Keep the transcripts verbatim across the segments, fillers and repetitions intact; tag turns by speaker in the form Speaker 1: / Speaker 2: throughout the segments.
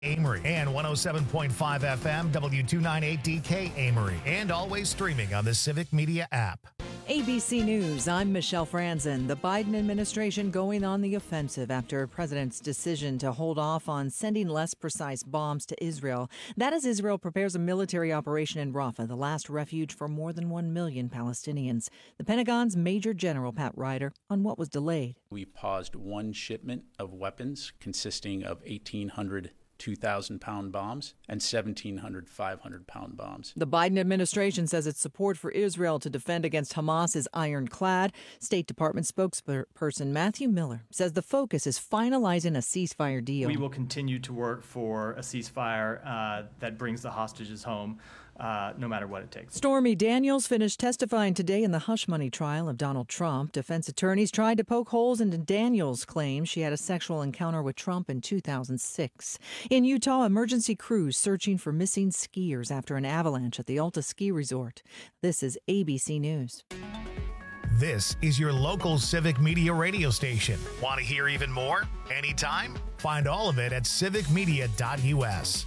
Speaker 1: Amory and one oh seven point five F M, W two ninety-eight D K Amory, and always streaming on the Civic Media app.
Speaker 2: A B C News, I'm Michelle Franzen. The Biden administration going on the offensive after President's decision to hold off on sending less precise bombs to Israel. That as Israel prepares a military operation in Rafah, the last refuge for more than one million Palestinians. The Pentagon's Major General Pat Ryder on what was delayed.
Speaker 3: We paused one shipment of weapons consisting of eighteen hundred two thousand pound bombs and seventeen hundred five hundred pound bombs.
Speaker 2: The Biden administration says its support for Israel to defend against Hamas is ironclad. State Department spokesperson Matthew Miller says the focus is finalizing a ceasefire deal.
Speaker 4: We will continue to work for a ceasefire uh, that brings the hostages home, uh, no matter what it takes.
Speaker 2: Stormy Daniels finished testifying today in the hush money trial of Donald Trump. Defense attorneys tried to poke holes into Daniels' claim she had a sexual encounter with Trump in two thousand six. In Utah, emergency crews searching for missing skiers after an avalanche at the Alta Ski Resort. This is A B C News.
Speaker 1: This is your local Civic Media radio station. Want to hear even more? Anytime? Find all of it at civic media dot U S.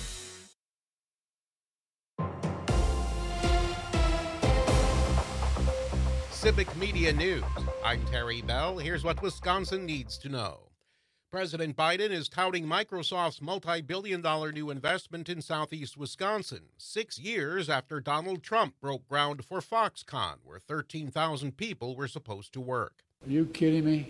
Speaker 5: Civic Media News. I'm Terry Bell. Here's what Wisconsin needs to know. President Biden is touting Microsoft's multi-billion dollar new investment in southeast Wisconsin, six years after Donald Trump broke ground for Foxconn, where thirteen thousand people were supposed to work.
Speaker 6: Are you kidding me?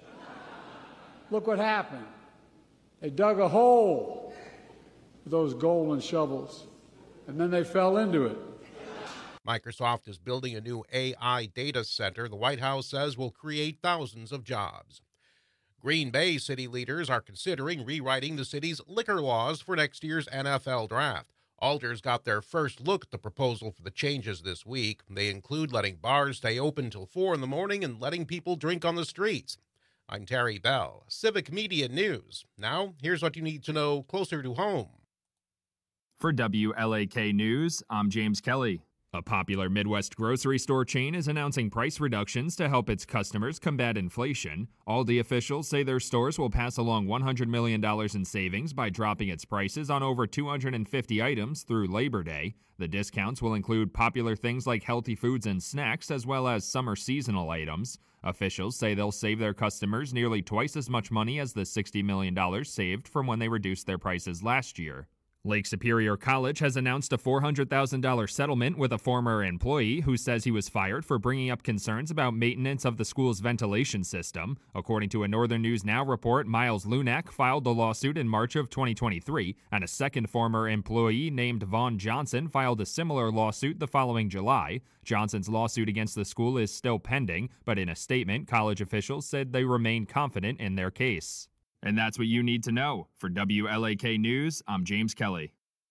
Speaker 6: Look what happened. They dug a hole with those golden shovels, and then they fell into it.
Speaker 5: Microsoft is building a new A I data center the White House says will create thousands of jobs. Green Bay city leaders are considering rewriting the city's liquor laws for next year's N F L draft. Alders got their first look at the proposal for the changes this week. They include letting bars stay open till four in the morning and letting people drink on the streets. I'm Terry Bell, Civic Media News. Now, here's what you need to know closer to home.
Speaker 7: For W L A K News, I'm James Kelly. A popular Midwest grocery store chain is announcing price reductions to help its customers combat inflation. Aldi officials say their stores will pass along one hundred million dollars in savings by dropping its prices on over two hundred fifty items through Labor Day. The discounts will include popular things like healthy foods and snacks, as well as summer seasonal items. Officials say they'll save their customers nearly twice as much money as the sixty million dollars saved from when they reduced their prices last year. Lake Superior College has announced a four hundred thousand dollars settlement with a former employee who says he was fired for bringing up concerns about maintenance of the school's ventilation system. According to a Northern News Now report, Miles Lunak filed the lawsuit in March of twenty twenty-three, and a second former employee named Vaughn Johnson filed a similar lawsuit the following July. Johnson's lawsuit against the school is still pending, but in a statement, college officials said they remain confident in their case. And that's what you need to know. For W L A K News, I'm James Kelly.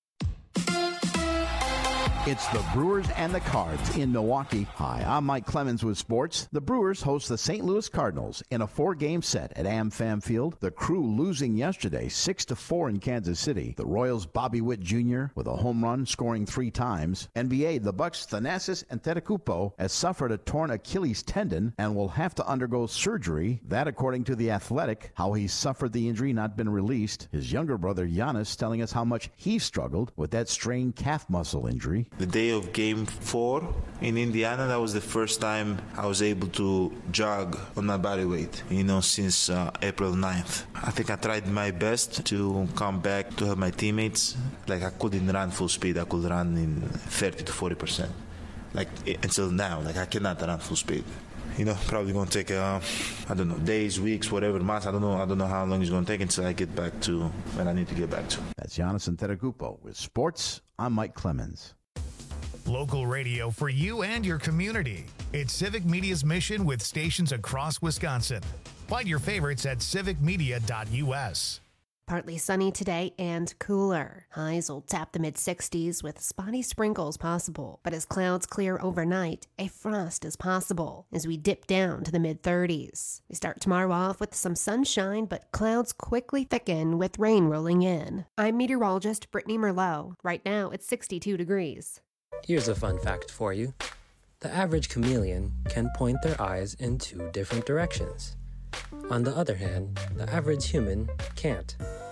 Speaker 8: It's the Brewers and the Cards in Milwaukee. Hi, I'm Mike Clemens with sports. The Brewers host the Saint Louis Cardinals in a four-game set at AmFam Field. The Crew losing yesterday six to four in Kansas City. The Royals' Bobby Witt Junior with a home run, scoring three times. N B A, the Bucks' Thanasis Antetokounmpo has suffered a torn Achilles tendon and will have to undergo surgery. That, according to The Athletic, how he suffered the injury not been released. His younger brother Giannis telling us how much he struggled with that strained calf muscle injury.
Speaker 9: The day of game four in Indiana, that was the first time I was able to jog on my body weight, you know, since uh, April ninth. I think I tried my best to come back to help my teammates. Like, I couldn't run full speed. I could run in thirty to forty percent. Like, until now, like, I cannot run full speed. You know, probably going to take, uh, I don't know, days, weeks, whatever, months. I don't know. I don't know how long it's going to take until I get back to when I need to get back to.
Speaker 8: That's Giannis Antetokounmpo. With sports, I'm Mike Clemens.
Speaker 1: Local radio for you and your community. It's Civic Media's mission with stations across Wisconsin. Find your favorites at civic media dot U S.
Speaker 10: Partly sunny today and cooler. Highs will tap the mid sixties with spotty sprinkles possible. But as clouds clear overnight, a frost is possible as we dip down to the mid thirties. We start tomorrow off with some sunshine, but clouds quickly thicken with rain rolling in. I'm meteorologist Brittany Merlot. Right now, it's sixty-two degrees.
Speaker 11: Here's a fun fact for you. The average chameleon can point their eyes in two different directions. On the other hand, the average human can't.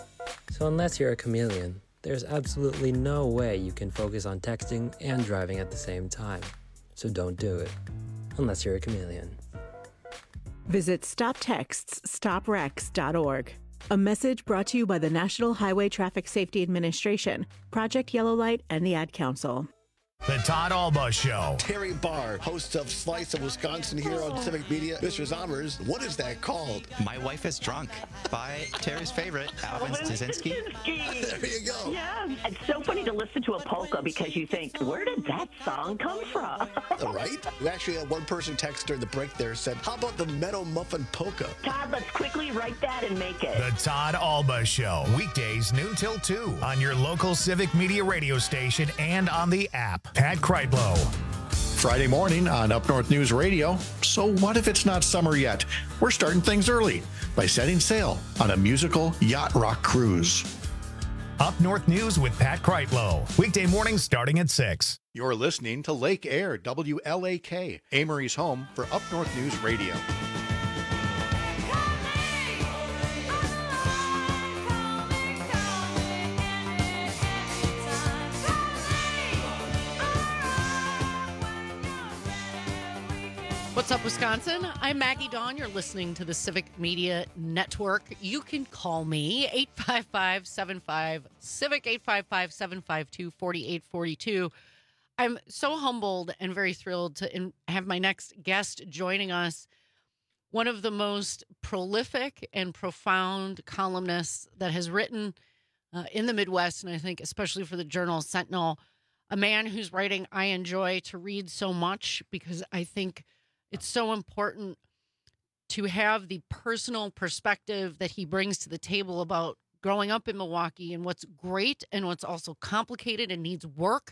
Speaker 11: So unless you're a chameleon, there's absolutely no way you can focus on texting and driving at the same time. So don't do it, unless you're a chameleon.
Speaker 12: Visit stop texts stop wrecks dot org. A message brought to you by the National Highway Traffic Safety Administration, Project Yellow Light, and the Ad Council.
Speaker 1: The Todd Alba Show.
Speaker 13: Terry Barr, host of Slice of Wisconsin here on Civic Media. Mister Zommers, what is that called?
Speaker 14: My Wife is Drunk by Terry's favorite, Alvin Staszynski.
Speaker 13: There you go.
Speaker 15: Yeah, it's so funny to listen to a polka because you think, where did that song come from?
Speaker 13: All right. We actually had one person text during the break there said, how about the Meadow Muffin Polka?
Speaker 15: Todd, let's quickly write that and make it.
Speaker 1: The Todd Alba Show. Weekdays noon till two on your local Civic Media radio station and on the app. Pat Kreitlow.
Speaker 16: Friday morning on Up North News Radio. So what if it's not summer yet? We're starting things early by setting sail on a musical yacht rock cruise.
Speaker 1: Up North News with Pat Kreitlow. Weekday mornings starting at six.
Speaker 16: You're listening to Lake Air, W L A K, Amory's home for Up North News Radio.
Speaker 17: What's up, Wisconsin? I'm Maggie Dawn. You're listening to the Civic Media Network. You can call me eight five five, seven five, CIVIC, eight five five, seven five two, four eight four two. I'm so humbled and very thrilled to in- have my next guest joining us, one of the most prolific and profound columnists that has written uh, in the Midwest, and I think especially for the Journal Sentinel, a man whose writing I enjoy to read so much because I think it's so important to have the personal perspective that he brings to the table about growing up in Milwaukee and what's great and what's also complicated and needs work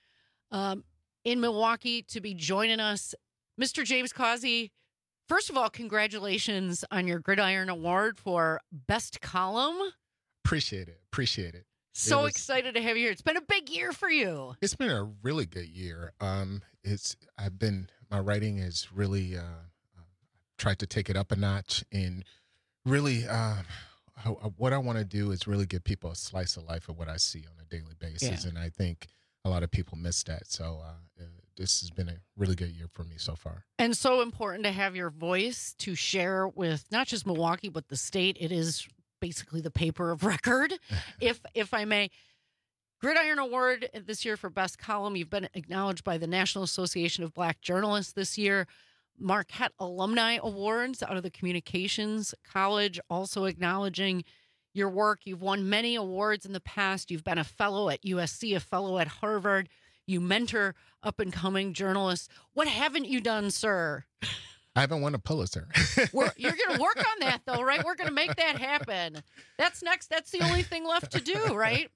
Speaker 17: um, in Milwaukee. To be joining us, Mister James Causey. First of all, congratulations on your Gridiron Award for Best Column.
Speaker 18: Appreciate it. Appreciate it.
Speaker 17: So
Speaker 18: it was,
Speaker 17: excited to have you here. It's been a big year for you.
Speaker 18: It's been a really good year. Um, it's I've been my writing is really uh, uh, tried to take it up a notch and really uh, I, what I want to do is really give people a slice of life of what I see on a daily basis,
Speaker 17: Yeah.
Speaker 18: and I think a lot of people miss that. So uh, uh, this has been a really good year for me so far.
Speaker 17: And so important to have your voice to share with not just Milwaukee but the state. It is basically the paper of record, if if I may. Gridiron Award this year for Best Column. You've been acknowledged by the National Association of Black Journalists this year. Marquette Alumni Awards out of the Communications College also acknowledging your work. You've won many awards in the past. You've been a fellow at U S C, a fellow at Harvard. You mentor up-and-coming journalists. What haven't you done, sir?
Speaker 18: I haven't won a Pulitzer.
Speaker 17: We're, you're going to work on that, though, right? We're going to make that happen. That's next. That's the only thing left to do, right?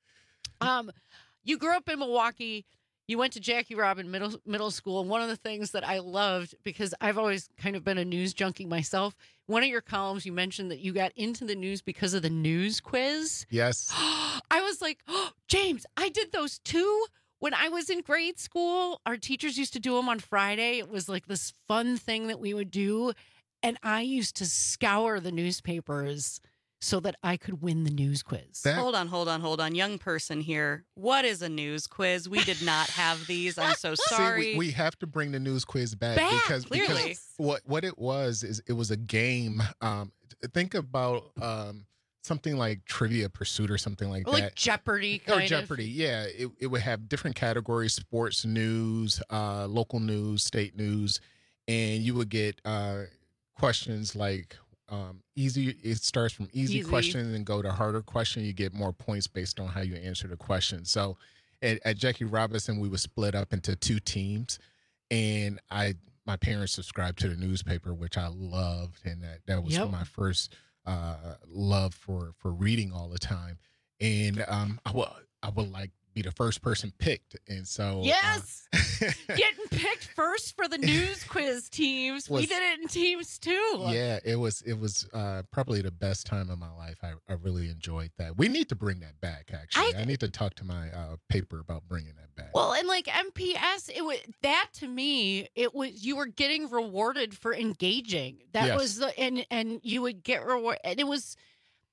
Speaker 17: Um, you grew up in Milwaukee. You went to Jackie Robin Middle Middle School. And one of the things that I loved, because I've always kind of been a news junkie myself, one of your columns, you mentioned that you got into the news because of the news quiz.
Speaker 18: Yes.
Speaker 17: I was like, oh, James, I did those too. When I was in grade school, our teachers used to do them on Friday. It was like this fun thing that we would do. And I used to scour the newspapers so that I could win the news quiz.
Speaker 19: That- hold on, hold on, hold on. Young person here. What is a news quiz? We did not have these. I'm so sorry.
Speaker 18: See, we, we have to bring the news quiz back,
Speaker 19: Back,
Speaker 18: because,
Speaker 19: clearly.
Speaker 18: because what, what it was is it was a game. Um, think about um, something like Trivia Pursuit or something like
Speaker 17: Like
Speaker 18: that.
Speaker 17: Jeopardy,
Speaker 18: Or
Speaker 17: kind
Speaker 18: Jeopardy,
Speaker 17: of.
Speaker 18: yeah. It, it would have different categories: sports, news, uh, local news, state news, and you would get uh, questions like um, easy. It starts from easy,
Speaker 17: Easy.
Speaker 18: questions and go to harder question. You get more points based on how you answer the question. So at, at Jackie Robinson, we were split up into two teams, and I my parents subscribed to the newspaper, which I loved, and that that was
Speaker 17: Yep.
Speaker 18: my first uh, love for for reading all the time. And um, I would I would like be the first person picked, and so
Speaker 17: Yes. Getting picked first for the news quiz teams. we
Speaker 18: Was-
Speaker 17: did it in teams too.
Speaker 18: uh, yeah, it was it was uh, probably the best time of my life. I, I really enjoyed that. We need to bring that back. Actually, I, need to talk to my uh, paper about bringing that back.
Speaker 17: Well, and like M P S, it was that to me, it was you were getting rewarded for engaging. That
Speaker 18: Yes.
Speaker 17: was the and and you would get reward, and it was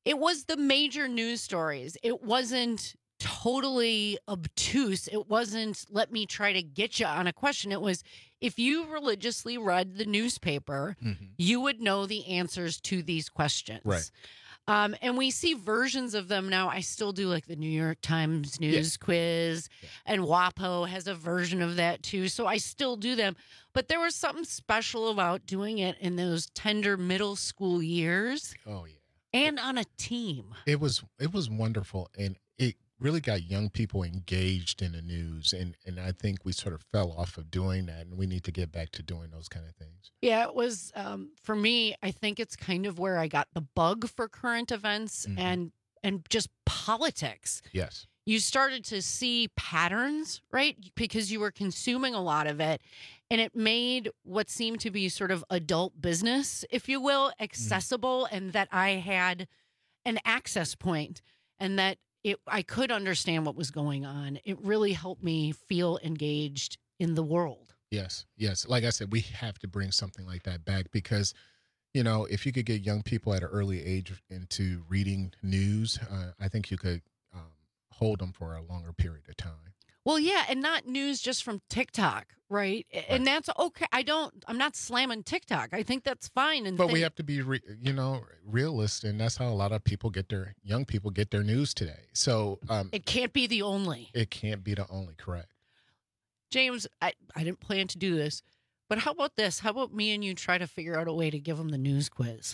Speaker 17: it was the major news stories. It wasn't totally obtuse. It wasn't, let me try to get you on a question. It was, if you religiously read the newspaper, mm-hmm. you would know the answers to these questions.
Speaker 18: Right.
Speaker 17: Um, and we see versions of them now. I still do like the New York Times news yeah. quiz, yeah. and WAPO has a version of that too. So I still do them. But there was something special about doing it in those tender middle school years.
Speaker 18: Oh, yeah.
Speaker 17: And on a team.
Speaker 18: It was it was wonderful. And it really got young people engaged in the news. And, and I think we sort of fell off of doing that. And we need to get back to doing those kind of things.
Speaker 17: Yeah, it was, um, for me, I think it's kind of where I got the bug for current events mm-hmm. and and just politics.
Speaker 18: Yes.
Speaker 17: You started to see patterns, right? Because you were consuming a lot of it. And it made what seemed to be sort of adult business, if you will, accessible, mm-hmm. and that I had an access point and that it I could understand what was going on. It really helped me feel engaged in the world.
Speaker 18: Yes, yes. Like I said, we have to bring something like that back because, you know, if you could get young people at an early age into reading news, uh, I think you could um, hold them for a longer period of time.
Speaker 17: Well, yeah, and not news just from TikTok, right? right? And that's okay. I don't, I'm not slamming TikTok. I think that's fine. And
Speaker 18: But
Speaker 17: th-
Speaker 18: we have to be, re- you know, realist, and that's how a lot of people get their, young people get their news today. So um,
Speaker 17: it can't be the only.
Speaker 18: It can't be the only, correct.
Speaker 17: James, I, I didn't plan to do this, but how about this? How about me and you try to figure out a way to give them the news quiz?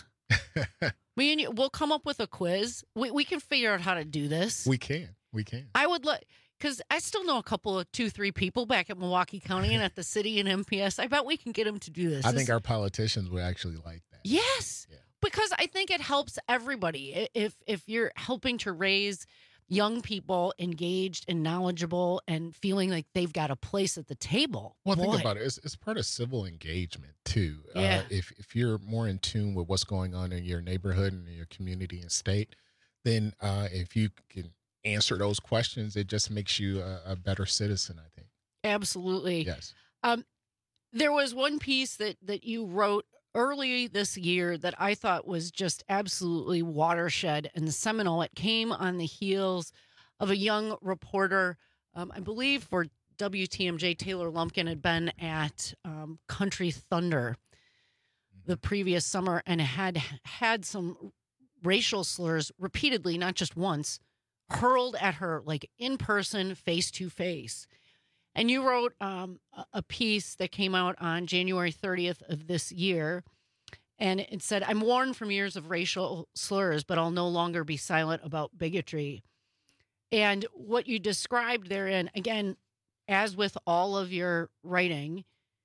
Speaker 17: Me and you, we'll come up with a quiz. We we can figure out how to do this.
Speaker 18: We can. We can.
Speaker 17: I would like, because I still know a couple of two, three people back at Milwaukee County and at the city and M P S. I bet we can get them to do this.
Speaker 18: I
Speaker 17: this,
Speaker 18: think our politicians would actually like that.
Speaker 17: Yes, yeah. Because I think it helps everybody. If if you're helping to raise young people engaged and knowledgeable and feeling like they've got a place at the table.
Speaker 18: Well,
Speaker 17: Boy.
Speaker 18: think about it. It's, it's part of civil engagement, too.
Speaker 17: Yeah.
Speaker 18: Uh, if, if you're more in tune with what's going on in your neighborhood and your community and state, then uh, if you can answer those questions, it just makes you a, a better citizen, I think.
Speaker 17: Absolutely.
Speaker 18: Yes.
Speaker 17: Um, there was one piece that, that you wrote early this year that I thought was just absolutely watershed and seminal. It came on the heels of a young reporter, um, I believe for W T M J, Taylor Lumpkin had been at um, Country Thunder the previous summer and had had some racial slurs repeatedly, not just once, hurled at her, like in person, face to face. And you wrote um, a piece that came out on January thirtieth of this year. And it said, I'm warned from years of racial slurs, but I'll no longer be silent about bigotry. And what you described therein, again, as with all of your writing,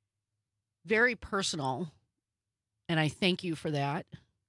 Speaker 17: very personal. And I thank you for that.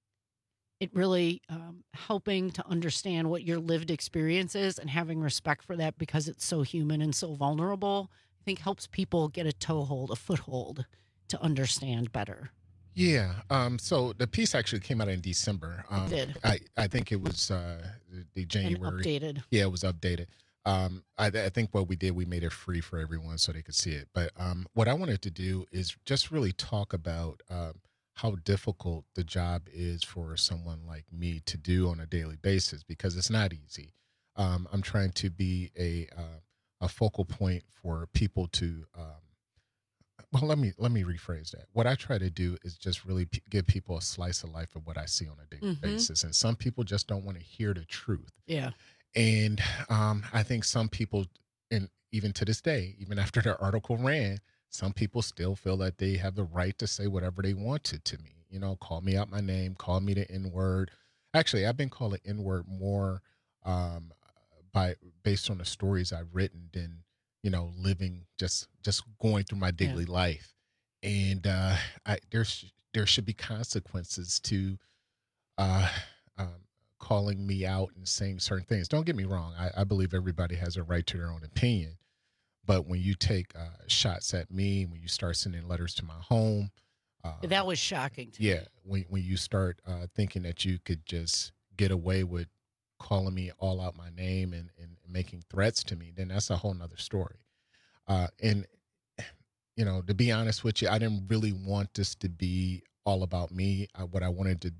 Speaker 17: It really um, helping to understand what your lived experience is and having respect for that because it's so human and so vulnerable, I think helps people get a toehold, a foothold to understand better.
Speaker 18: Yeah. Um, so the piece actually came out in December. Um,
Speaker 17: it did.
Speaker 18: I, I think it was uh, the, the January.
Speaker 17: And updated.
Speaker 18: Yeah, it was updated. Um, I, I think what we did, we made it free for everyone so they could see it. But um, what I wanted to do is just really talk about um, how difficult the job is for someone like me to do on a daily basis because it's not easy. Um, I'm trying to be a uh, a focal point for people to. Um, well, let me let me rephrase that. What I try to do is just really p- give people a slice of life of what I see on a daily
Speaker 17: Mm-hmm.
Speaker 18: basis, and some people just don't want to hear the truth.
Speaker 17: Yeah,
Speaker 18: and um, I think some people, and even to this day, even after the article ran. Some people still feel that they have the right to say whatever they want to to me. You know, call me out my name, call me the N-word. Actually, I've been called the N-word more um, by based on the stories I've written than, you know, living just just going through my daily yeah. life. And uh, I, there's there should be consequences to uh, um, calling me out and saying certain things. Don't get me wrong. I, I believe everybody has a right to their own opinion. But when you take uh, shots at me, when you start sending letters to my home. Uh,
Speaker 17: that was shocking to
Speaker 18: yeah,
Speaker 17: me.
Speaker 18: when, when you start uh, thinking that you could just get away with calling me all out my name and, and making threats to me, then that's a whole nother story. Uh, and, you know, to be honest with you, I didn't really want this to be all about me. I, what I wanted to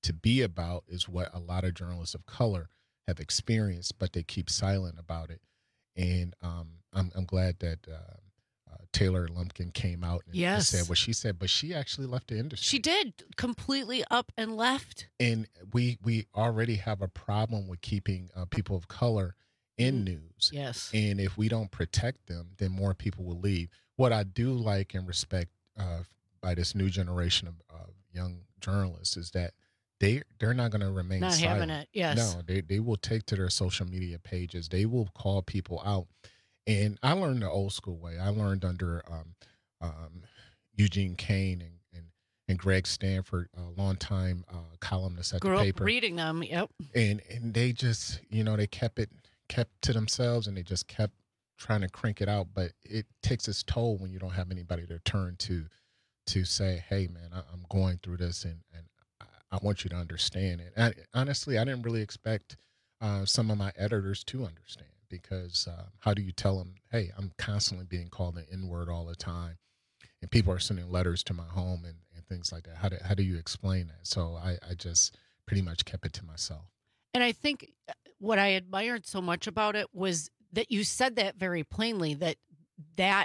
Speaker 18: to be about is what a lot of journalists of color have experienced, but they keep silent about it. And um, I'm, I'm glad that uh, uh, Taylor Lumpkin came out and,
Speaker 17: yes.
Speaker 18: and said what she said, but she actually left the industry.
Speaker 17: She did, completely up and left.
Speaker 18: And we we already have a problem with keeping uh, people of color in news.
Speaker 17: Yes.
Speaker 18: And if we don't protect them, then more people will leave. What I do like and respect uh, by this new generation of uh, young journalists is that they they're not going to remain
Speaker 17: Not
Speaker 18: silent.
Speaker 17: having it, yes.
Speaker 18: No, they they will take to their social media pages. They will call people out. And I learned the old school way. I learned under um, um, Eugene Kane and, and and Greg Stanford, a longtime uh, columnist at
Speaker 17: Grew
Speaker 18: the
Speaker 17: up
Speaker 18: paper.
Speaker 17: reading them, yep.
Speaker 18: And and they just, you know, they kept it kept to themselves, and they just kept trying to crank it out. But it takes its toll when you don't have anybody to turn to to say, hey, man, I, I'm going through this, and, and I, I want you to understand it. And I, honestly, I didn't really expect uh, some of my editors to understand, because uh, how do you tell them, hey, I'm constantly being called an N-word all the time, and people are sending letters to my home and, and things like that. How do, how do you explain that? So I, I just pretty much kept it to myself.
Speaker 17: And I think what I admired so much about it was that you said that very plainly, that that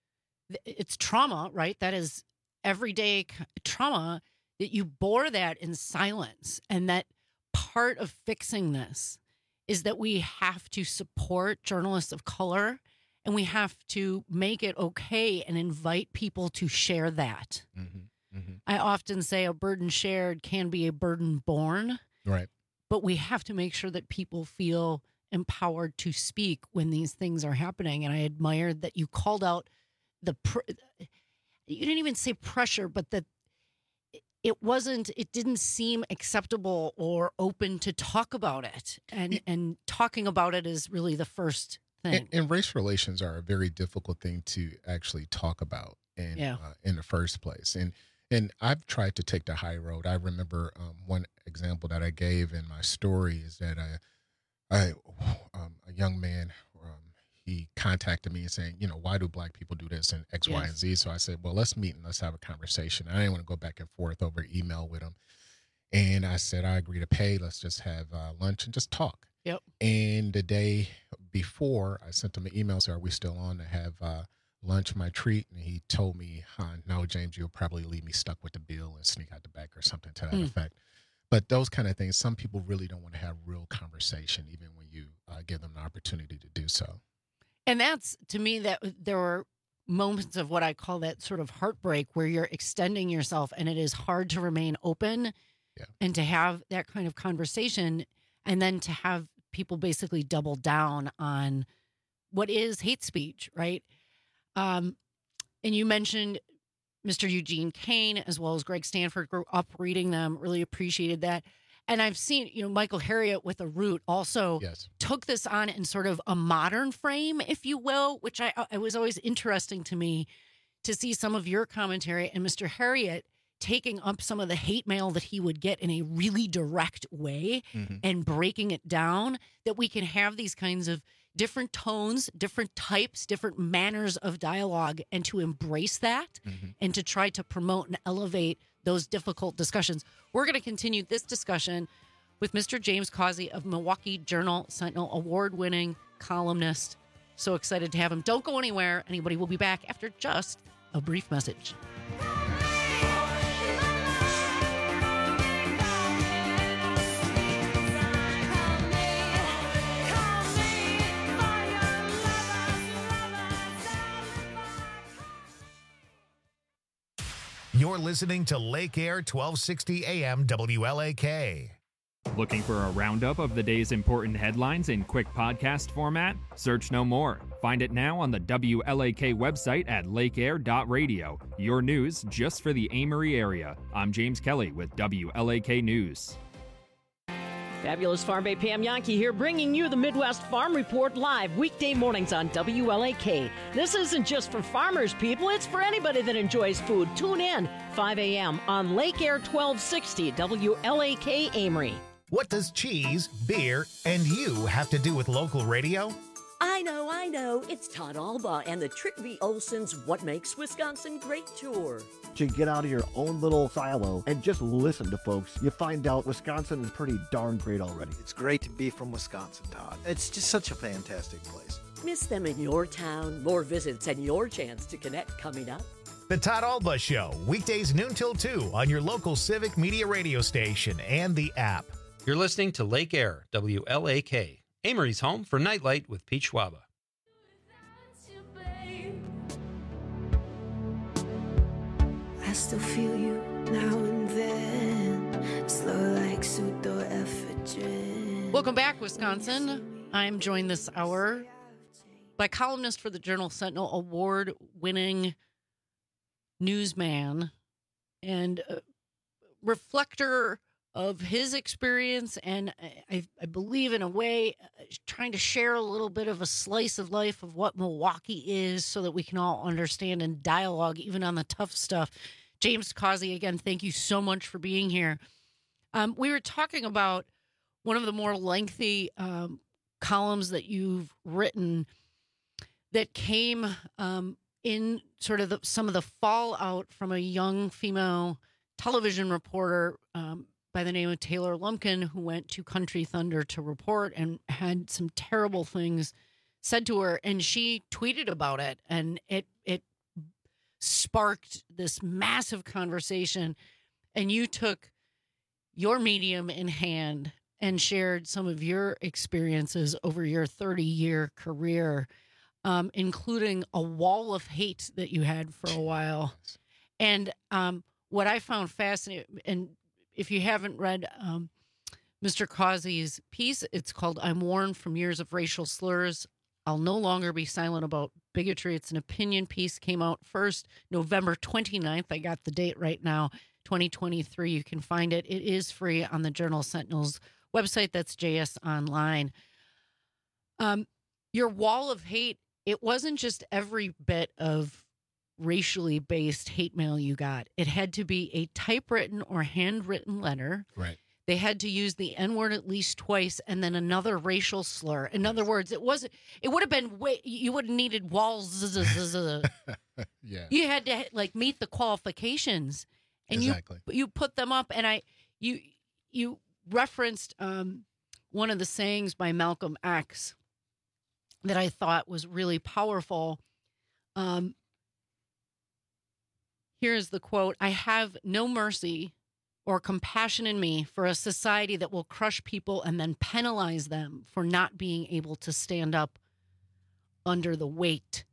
Speaker 17: it's trauma, right? That is everyday trauma, that you bore that in silence. And that part of fixing this is that we have to support journalists of color, and we have to make it okay and invite people to share that.
Speaker 18: Mm-hmm, mm-hmm.
Speaker 17: I often say a burden shared can be a burden borne.
Speaker 18: Right.
Speaker 17: But we have to make sure that people feel empowered to speak when these things are happening. And I admired that you called out the, pr- you didn't even say pressure, but that it wasn't, it didn't seem acceptable or open to talk about it. And, and talking about it is really the first thing.
Speaker 18: And, and race relations are a very difficult thing to actually talk about in,
Speaker 17: Yeah.
Speaker 18: uh, in the first place. And And I've tried to take the high road. I remember um, one example that I gave in my story is that I, I um, a young man, um, he contacted me and saying, you know, why do black people do this and X,
Speaker 17: Yes.
Speaker 18: Y, and Z? So I said, well, let's meet and let's have a conversation. I didn't want to go back and forth over email with him. And I said, I agree to pay. Let's just have uh, lunch and just talk.
Speaker 17: Yep.
Speaker 18: And the day before, I sent him an email, so are we still on to have uh, lunch, my treat? And he told me, huh, no, James, you'll probably leave me stuck with the bill and sneak out the back or something to that
Speaker 17: Mm.
Speaker 18: effect. But those kind of things, some people really don't want to have real conversation, even when you uh, give them the opportunity to do so.
Speaker 17: And that's, to me, that there were moments of what I call that sort of heartbreak, where you're extending yourself and it is hard to remain open
Speaker 18: Yeah.
Speaker 17: and to have that kind of conversation, and then to have people basically double down on what is hate speech, right? Um, and you mentioned Mister Eugene Kane, as well as Greg Stanford, grew up reading them, really appreciated that. And I've seen, you know, Michael Harriot with A Root also
Speaker 18: Yes.
Speaker 17: took this on in sort of a modern frame, if you will, which I it was always interesting to me to see some of your commentary, and Mister Harriot taking up some of the hate mail that he would get in a really direct way
Speaker 18: Mm-hmm.
Speaker 17: and breaking it down, that we can have these kinds of different tones, different types, different manners of dialogue, and to embrace that
Speaker 18: Mm-hmm.
Speaker 17: and to try to promote and elevate those difficult discussions. We're going to continue this discussion with Mister James Causey of Milwaukee Journal Sentinel, award-winning columnist. So excited to have him. Don't go anywhere. Anybody will be back after just a brief message.
Speaker 1: You're listening to Lake Air twelve sixty A M W L A K.
Speaker 7: Looking for a roundup of the day's important headlines in quick podcast format? Search no more. Find it now on the W L A K website at lakeair dot radio. Your news just for the Amory area. I'm James Kelly with W L A K News.
Speaker 20: Fabulous Farm Bay Pam Yankee here, bringing you the Midwest Farm Report live weekday mornings on W L A K. This isn't just for farmers, people. It's for anybody that enjoys food. Tune in five a.m. on Lake Air twelve sixty W L A K Amory.
Speaker 1: What does cheese, beer, and you have to do with local radio?
Speaker 20: I know, I know. It's Todd Alba and the Trick V. Olson's What Makes Wisconsin Great tour.
Speaker 21: To get out of your own little silo and just listen to folks, you find out Wisconsin is pretty darn great already.
Speaker 22: It's great to be from Wisconsin, Todd. It's just such a fantastic place.
Speaker 20: Miss them in your town. More visits and your chance to connect coming up.
Speaker 1: The Todd Alba Show, weekdays noon till two on your local Civic Media radio station and the app.
Speaker 23: You're listening to Lake Air, W L A K. Amory's home for Nightlight with Pete Schwaba.
Speaker 24: I still feel you now and then, slow like pseudoephedrine.
Speaker 17: Welcome back, Wisconsin. I'm joined this hour by columnist for the Journal Sentinel, award-winning newsman and uh, reflector of his experience, and I, I believe in a way uh, trying to share a little bit of a slice of life of what Milwaukee is so that we can all understand and dialogue even on the tough stuff. James Causey, again, thank you so much for being here. Um, we were talking about one of the more lengthy um, columns that you've written that came um, in sort of the, some of the fallout from a young female television reporter um, by the name of Taylor Lumpkin, who went to Country Thunder to report and had some terrible things said to her. And she tweeted about it, and it it sparked this massive conversation. And you took your medium in hand and shared some of your experiences over your thirty-year career, um, including a wall of hate that you had for a while. And um, what I found fascinating, and if you haven't read um, Mister Causey's piece, it's called I'm Worn from Years of Racial Slurs. I'll No Longer Be Silent About Bigotry. It's an opinion piece, came out first November twenty-ninth. I got the date right now, twenty twenty-three. You can find it. It is free on the Journal Sentinel's website. That's J S Online. Um, your wall of hate, it wasn't just every bit of racially based hate mail you got. It had to be a typewritten or handwritten letter.
Speaker 18: Right.
Speaker 17: They had to use the N word at least twice and then another racial slur. In other words, it wasn't, it would have been way, you would have needed walls.
Speaker 18: Yeah.
Speaker 17: You had to like meet the qualifications and
Speaker 18: exactly.
Speaker 17: you, you put them up. And I, you, you referenced um, one of the sayings by Malcolm X that I thought was really powerful. Um, Here's the quote: I have no mercy or compassion in me for a society that will crush people and then penalize them for not being able to stand up under the weight.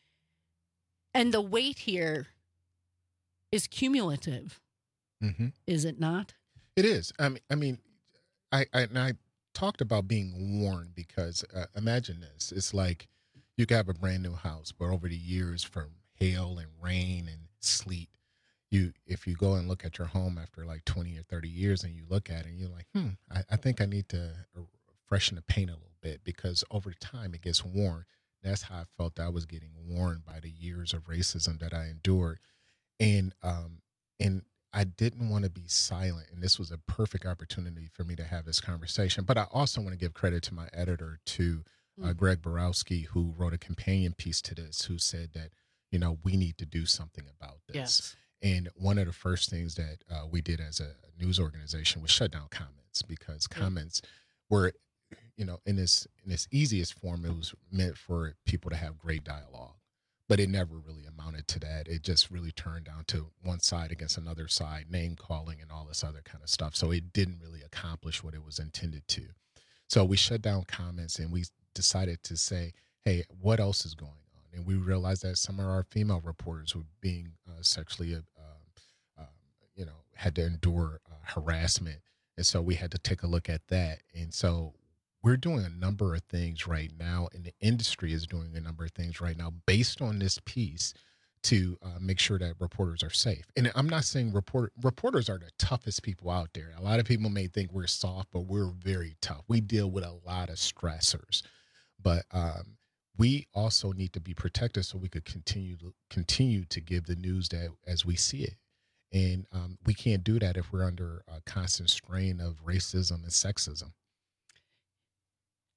Speaker 17: And the weight here is cumulative,
Speaker 18: mm-hmm.
Speaker 17: is it not?
Speaker 18: It is. I mean, I mean, I, I and I talked about being worn because uh, imagine this: it's like you could have a brand new house, but over the years, from hail and rain and sleet, you if you go and look at your home after like twenty or thirty years and you look at it and you're like, hmm, I, I think I need to freshen the paint a little bit, because over time it gets worn. That's how I felt I was getting worn by the years of racism that I endured. And um and I didn't want to be silent, and this was a perfect opportunity for me to have this conversation. But I also want to give credit to my editor, to uh, Greg Borowski, who wrote a companion piece to this, who said that, you know, we need to do something about this.
Speaker 17: Yes.
Speaker 18: And one of the first things that uh, we did as a news organization was shut down comments, because comments were, you know, in this in its easiest form, it was meant for people to have great dialogue, but it never really amounted to that. It just really turned down to one side against another side, name calling and all this other kind of stuff. So it didn't really accomplish what it was intended to. So we shut down comments, and we decided to say, hey, what else is going on? And we realized that some of our female reporters were being uh, sexually, uh, uh, you know, had to endure uh, harassment. And so we had to take a look at that. And so we're doing a number of things right now, and the industry is doing a number of things right now based on this piece to uh, make sure that reporters are safe. And I'm not saying report, reporters are the toughest people out there. A lot of people may think we're soft, but we're very tough. We deal with a lot of stressors. But um, we also need to be protected so we could continue to continue to give the news that as we see it. And um, we can't do that if we're under a constant strain of racism and sexism.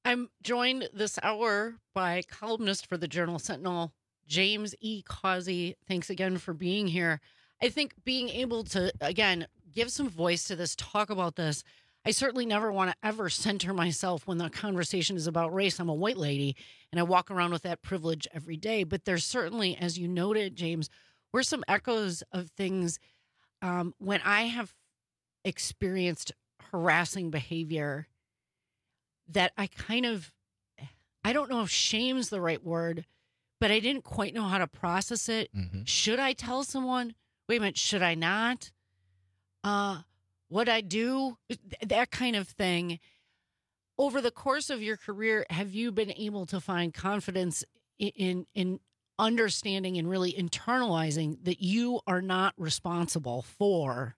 Speaker 17: I'm joined this hour by columnist for the Journal Sentinel, James E. Causey. Thanks again for being here. I think being able to, again, give some voice to this, talk about this. I certainly never want to ever center myself when the conversation is about race. I'm a white lady, and I walk around with that privilege every day. But there's certainly, as you noted, James, were some echoes of things um, when I have experienced harassing behavior that I kind of, I don't know if shame's the right word, but I didn't quite know how to process it.
Speaker 18: Mm-hmm.
Speaker 17: Should I tell someone? Wait a minute, should I not? Uh, what I do? That kind of thing. Over the course of your career, have you been able to find confidence in, in, in understanding and really internalizing that you are not responsible for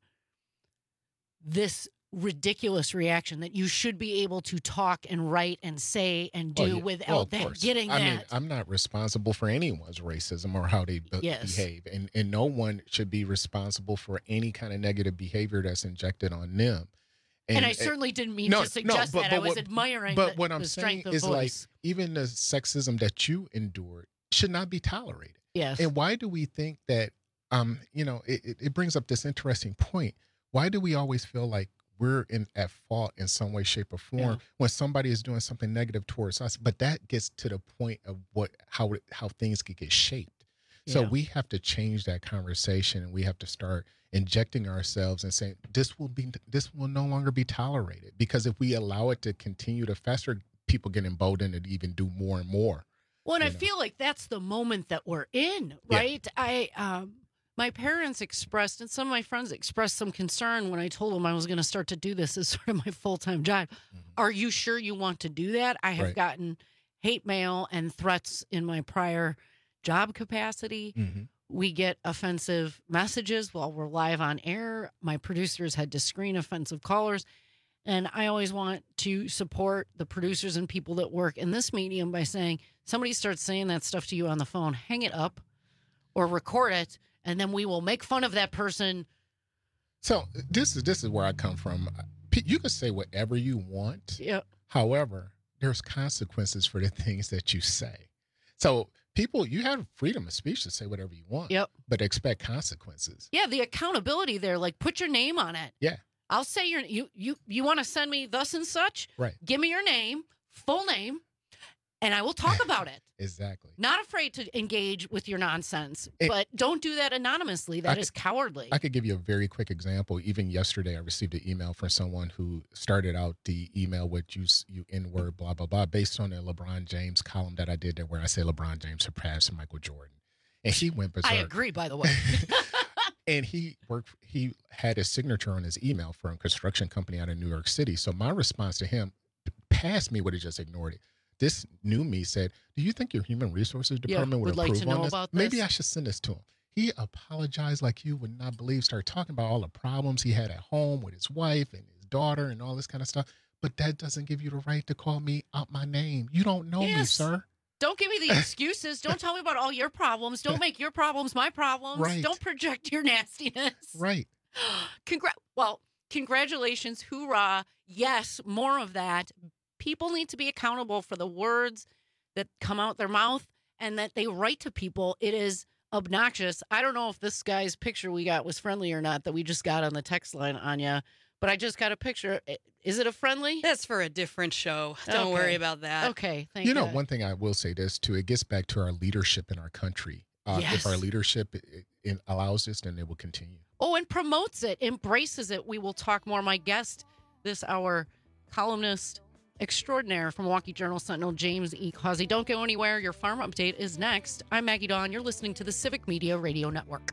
Speaker 17: this ridiculous reaction, that you should be able to talk and write and say and do
Speaker 18: oh, yeah.
Speaker 17: without
Speaker 18: well,
Speaker 17: that
Speaker 18: course.
Speaker 17: getting
Speaker 18: I
Speaker 17: that?
Speaker 18: mean, I'm not responsible for anyone's racism or how they be-
Speaker 17: yes.
Speaker 18: behave, and and no one should be responsible for any kind of negative behavior that's injected on them.
Speaker 17: And, and I certainly didn't mean
Speaker 18: no,
Speaker 17: to suggest
Speaker 18: no, but,
Speaker 17: that.
Speaker 18: but
Speaker 17: I was
Speaker 18: what,
Speaker 17: admiring
Speaker 18: but
Speaker 17: the,
Speaker 18: what I'm
Speaker 17: the
Speaker 18: saying
Speaker 17: strength of
Speaker 18: is
Speaker 17: voice.
Speaker 18: like even the sexism that you endured should not be tolerated.
Speaker 17: Yes.
Speaker 18: And why do we think that? Um, you know, it, it brings up this interesting point. Why do we always feel like we're in at fault in some way, shape, or form yeah. when somebody is doing something negative towards us? But that gets to the point of what how how things could get shaped. Yeah. So we have to change that conversation, and we have to start injecting ourselves and saying this will be this will no longer be tolerated, because if we allow it to continue to fester, people get emboldened to even do more and more.
Speaker 17: Well, and I
Speaker 18: know?
Speaker 17: feel like that's the moment that we're in, right? Yeah. I um. My parents expressed, and some of my friends expressed some concern when I told them I was going to start to do this as sort of my full-time job. Mm-hmm. Are you sure you want to do that? I have right. gotten hate mail and threats in my prior job capacity.
Speaker 18: Mm-hmm.
Speaker 17: We get offensive messages while we're live on air. My producers had to screen offensive callers. And I always want to support the producers and people that work in this medium by saying, somebody starts saying that stuff to you on the phone, hang it up or record it, and then we will make fun of that person.
Speaker 18: So this is this is where I come from. You can say whatever you want.
Speaker 17: Yep.
Speaker 18: However, there's consequences for the things that you say. So people, you have freedom of speech to say whatever you want.
Speaker 17: Yep.
Speaker 18: But expect consequences.
Speaker 17: Yeah, the accountability there, like put your name on it.
Speaker 18: Yeah.
Speaker 17: I'll say your you you you want to send me thus and such?
Speaker 18: Right.
Speaker 17: Give me your name, full name, and I will talk about it.
Speaker 18: Exactly.
Speaker 17: Not afraid to engage with your nonsense,
Speaker 18: it,
Speaker 17: but don't do that anonymously. That
Speaker 18: I
Speaker 17: is
Speaker 18: could,
Speaker 17: cowardly.
Speaker 18: I could give you a very quick example. Even yesterday, I received an email from someone who started out the email with you, you N-word, blah, blah, blah, based on a LeBron James column that I did there where I say LeBron James surpassed Michael Jordan. And he went berserk.
Speaker 17: I agree, by the way.
Speaker 18: And he worked, he had his signature on his email from a construction company out of New York City. So my response to him, past me would have just ignored it. This new me said, do you think your human resources department
Speaker 17: yeah,
Speaker 18: would,
Speaker 17: would like
Speaker 18: approve
Speaker 17: to know
Speaker 18: on this?
Speaker 17: about this?
Speaker 18: Maybe I should send this to him. He apologized like you would not believe, started talking about all the problems he had at home with his wife and his daughter and all this kind of stuff. But that doesn't give you the right to call me out my name. You don't know
Speaker 17: yes.
Speaker 18: me, sir.
Speaker 17: Don't give me the excuses. Don't tell me about all your problems. Don't make your problems my problems.
Speaker 18: Right.
Speaker 17: Don't project your nastiness.
Speaker 18: Right.
Speaker 17: Congra- well, congratulations. Hoorah. Yes, more of that. People need to be accountable for the words that come out their mouth and that they write to people. It is obnoxious. I don't know if this guy's picture we got was friendly or not that we just got on the text line, Anya, but I just got a picture. Is it a friendly?
Speaker 19: That's for a different show. Don't
Speaker 17: okay.
Speaker 19: worry about that.
Speaker 17: Okay, thank
Speaker 18: you. You know,
Speaker 17: God.
Speaker 18: one thing I will say this too, it gets back to our leadership in our country. Uh,
Speaker 17: yes.
Speaker 18: If our leadership it, it allows this, then it will continue.
Speaker 17: Oh, and promotes it, embraces it. We will talk more. My guest this hour, columnist extraordinaire from Milwaukee Journal Sentinel, James E. Causey. Don't go anywhere. Your farm update is next. I'm Maggie Dawn. You're listening to the Civic Media Radio Network.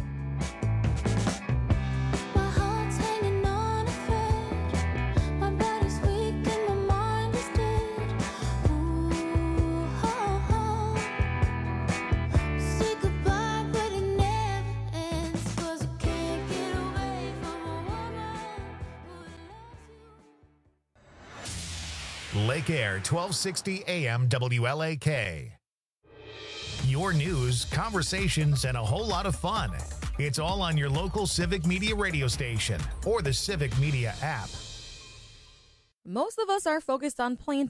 Speaker 1: Lake Air, twelve sixty A M W L A K. Your news, conversations, and a whole lot of fun. It's all on your local Civic Media radio station or the Civic Media app.
Speaker 2: Most of us are focused on planting,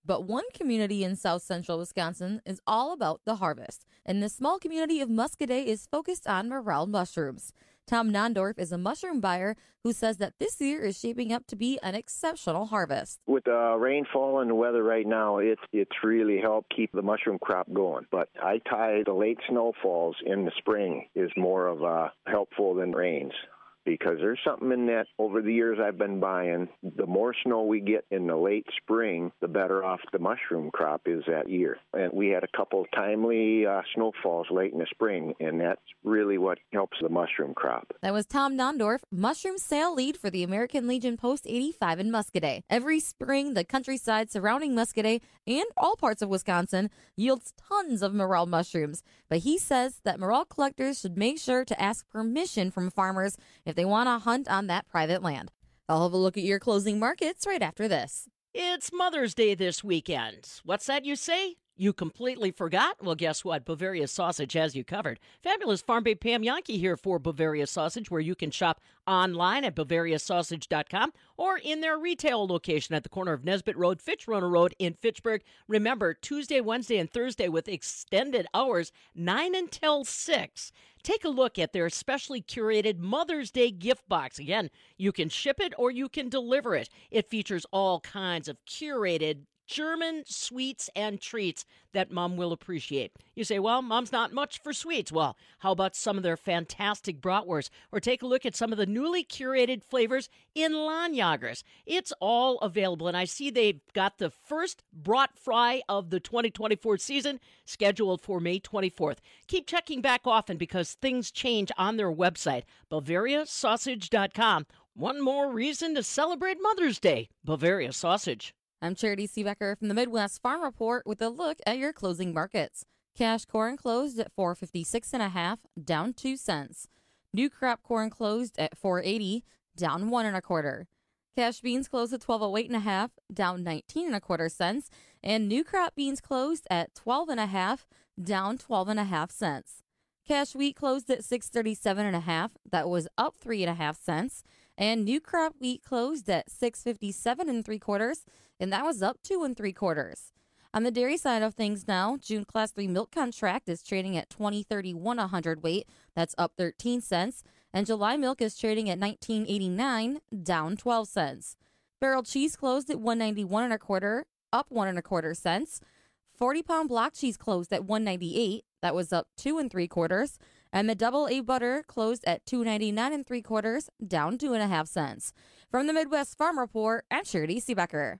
Speaker 2: But one community in south central Wisconsin is all about the harvest, and the small community of Muscadet is focused on morel mushrooms. Tom Nondorf is a mushroom buyer who says that this year is shaping up to be an exceptional harvest.
Speaker 3: With the rainfall and the weather right now, it's it's really helped keep the mushroom crop going. But I tie the late snowfalls in the spring is more of a helpful than rains. Because there's something in that over the years I've been buying, the more snow we get in the late spring, the better off the mushroom crop is that year. And we had a couple of timely uh, snowfalls late in the spring, and that's really what helps the mushroom crop.
Speaker 2: That was Tom Nondorf, mushroom sale lead for the American Legion Post eighty-five in Muscadet. Every spring, the countryside surrounding Muscadet and all parts of Wisconsin yields tons of morel mushrooms. But he says that morel collectors should make sure to ask permission from farmers if they want to hunt on that private land. I'll have a look at your closing markets right after this.
Speaker 20: It's Mother's Day this weekend. What's that you say? You completely forgot? Well, guess what? Bavaria Sausage has you covered. Fabulous Farm Babe Pam Yankee here for Bavaria Sausage, where you can shop online at bavaria sausage dot com or in their retail location at the corner of Nesbitt Road, Fitch-Roner Road in Fitchburg. Remember, Tuesday, Wednesday, and Thursday with extended hours, nine until six. Take a look at their specially curated Mother's Day gift box. Again, you can ship it or you can deliver it. It features all kinds of curated German sweets and treats that Mom will appreciate. You say, well, Mom's not much for sweets. Well, how about some of their fantastic bratwursts? Or take a look at some of the newly curated flavors in Lahnjagers. It's all available, and I see they've got the first brat fry of the twenty twenty-four season scheduled for May twenty-fourth. Keep checking back often because things change on their website, bavaria sausage dot com. One more reason to celebrate Mother's Day. Bavaria Sausage.
Speaker 2: I'm Charity Seebecker from the Midwest Farm Report with a look at your closing markets. Cash corn closed at four fifty-six and a half, down two cents. New crop corn closed at four eighty, down one and a quarter. Cash beans closed at twelve oh eight and a half, down nineteen and a quarter cents, and new crop beans closed at twelve and a half, down twelve and a half cents. Cash wheat closed at six thirty-seven and a half, that was up three and a half cents, and new crop wheat closed at six fifty-seven and three quarters, and that was up two and three quarters. On the dairy side of things now, June Class three milk contract is trading at twenty thirty-one a hundredweight, that's up thirteen cents, and July milk is trading at nineteen eighty-nine, down twelve cents. Barrel cheese closed at one ninety-one and a quarter, up one and a quarter cents. forty pound block cheese closed at one ninety-eight, that was up two and three quarters, and the double A butter closed at two ninety-nine and three quarters, down two and a half cents. From the Midwest Farm Report, I'm Charity Seebecker.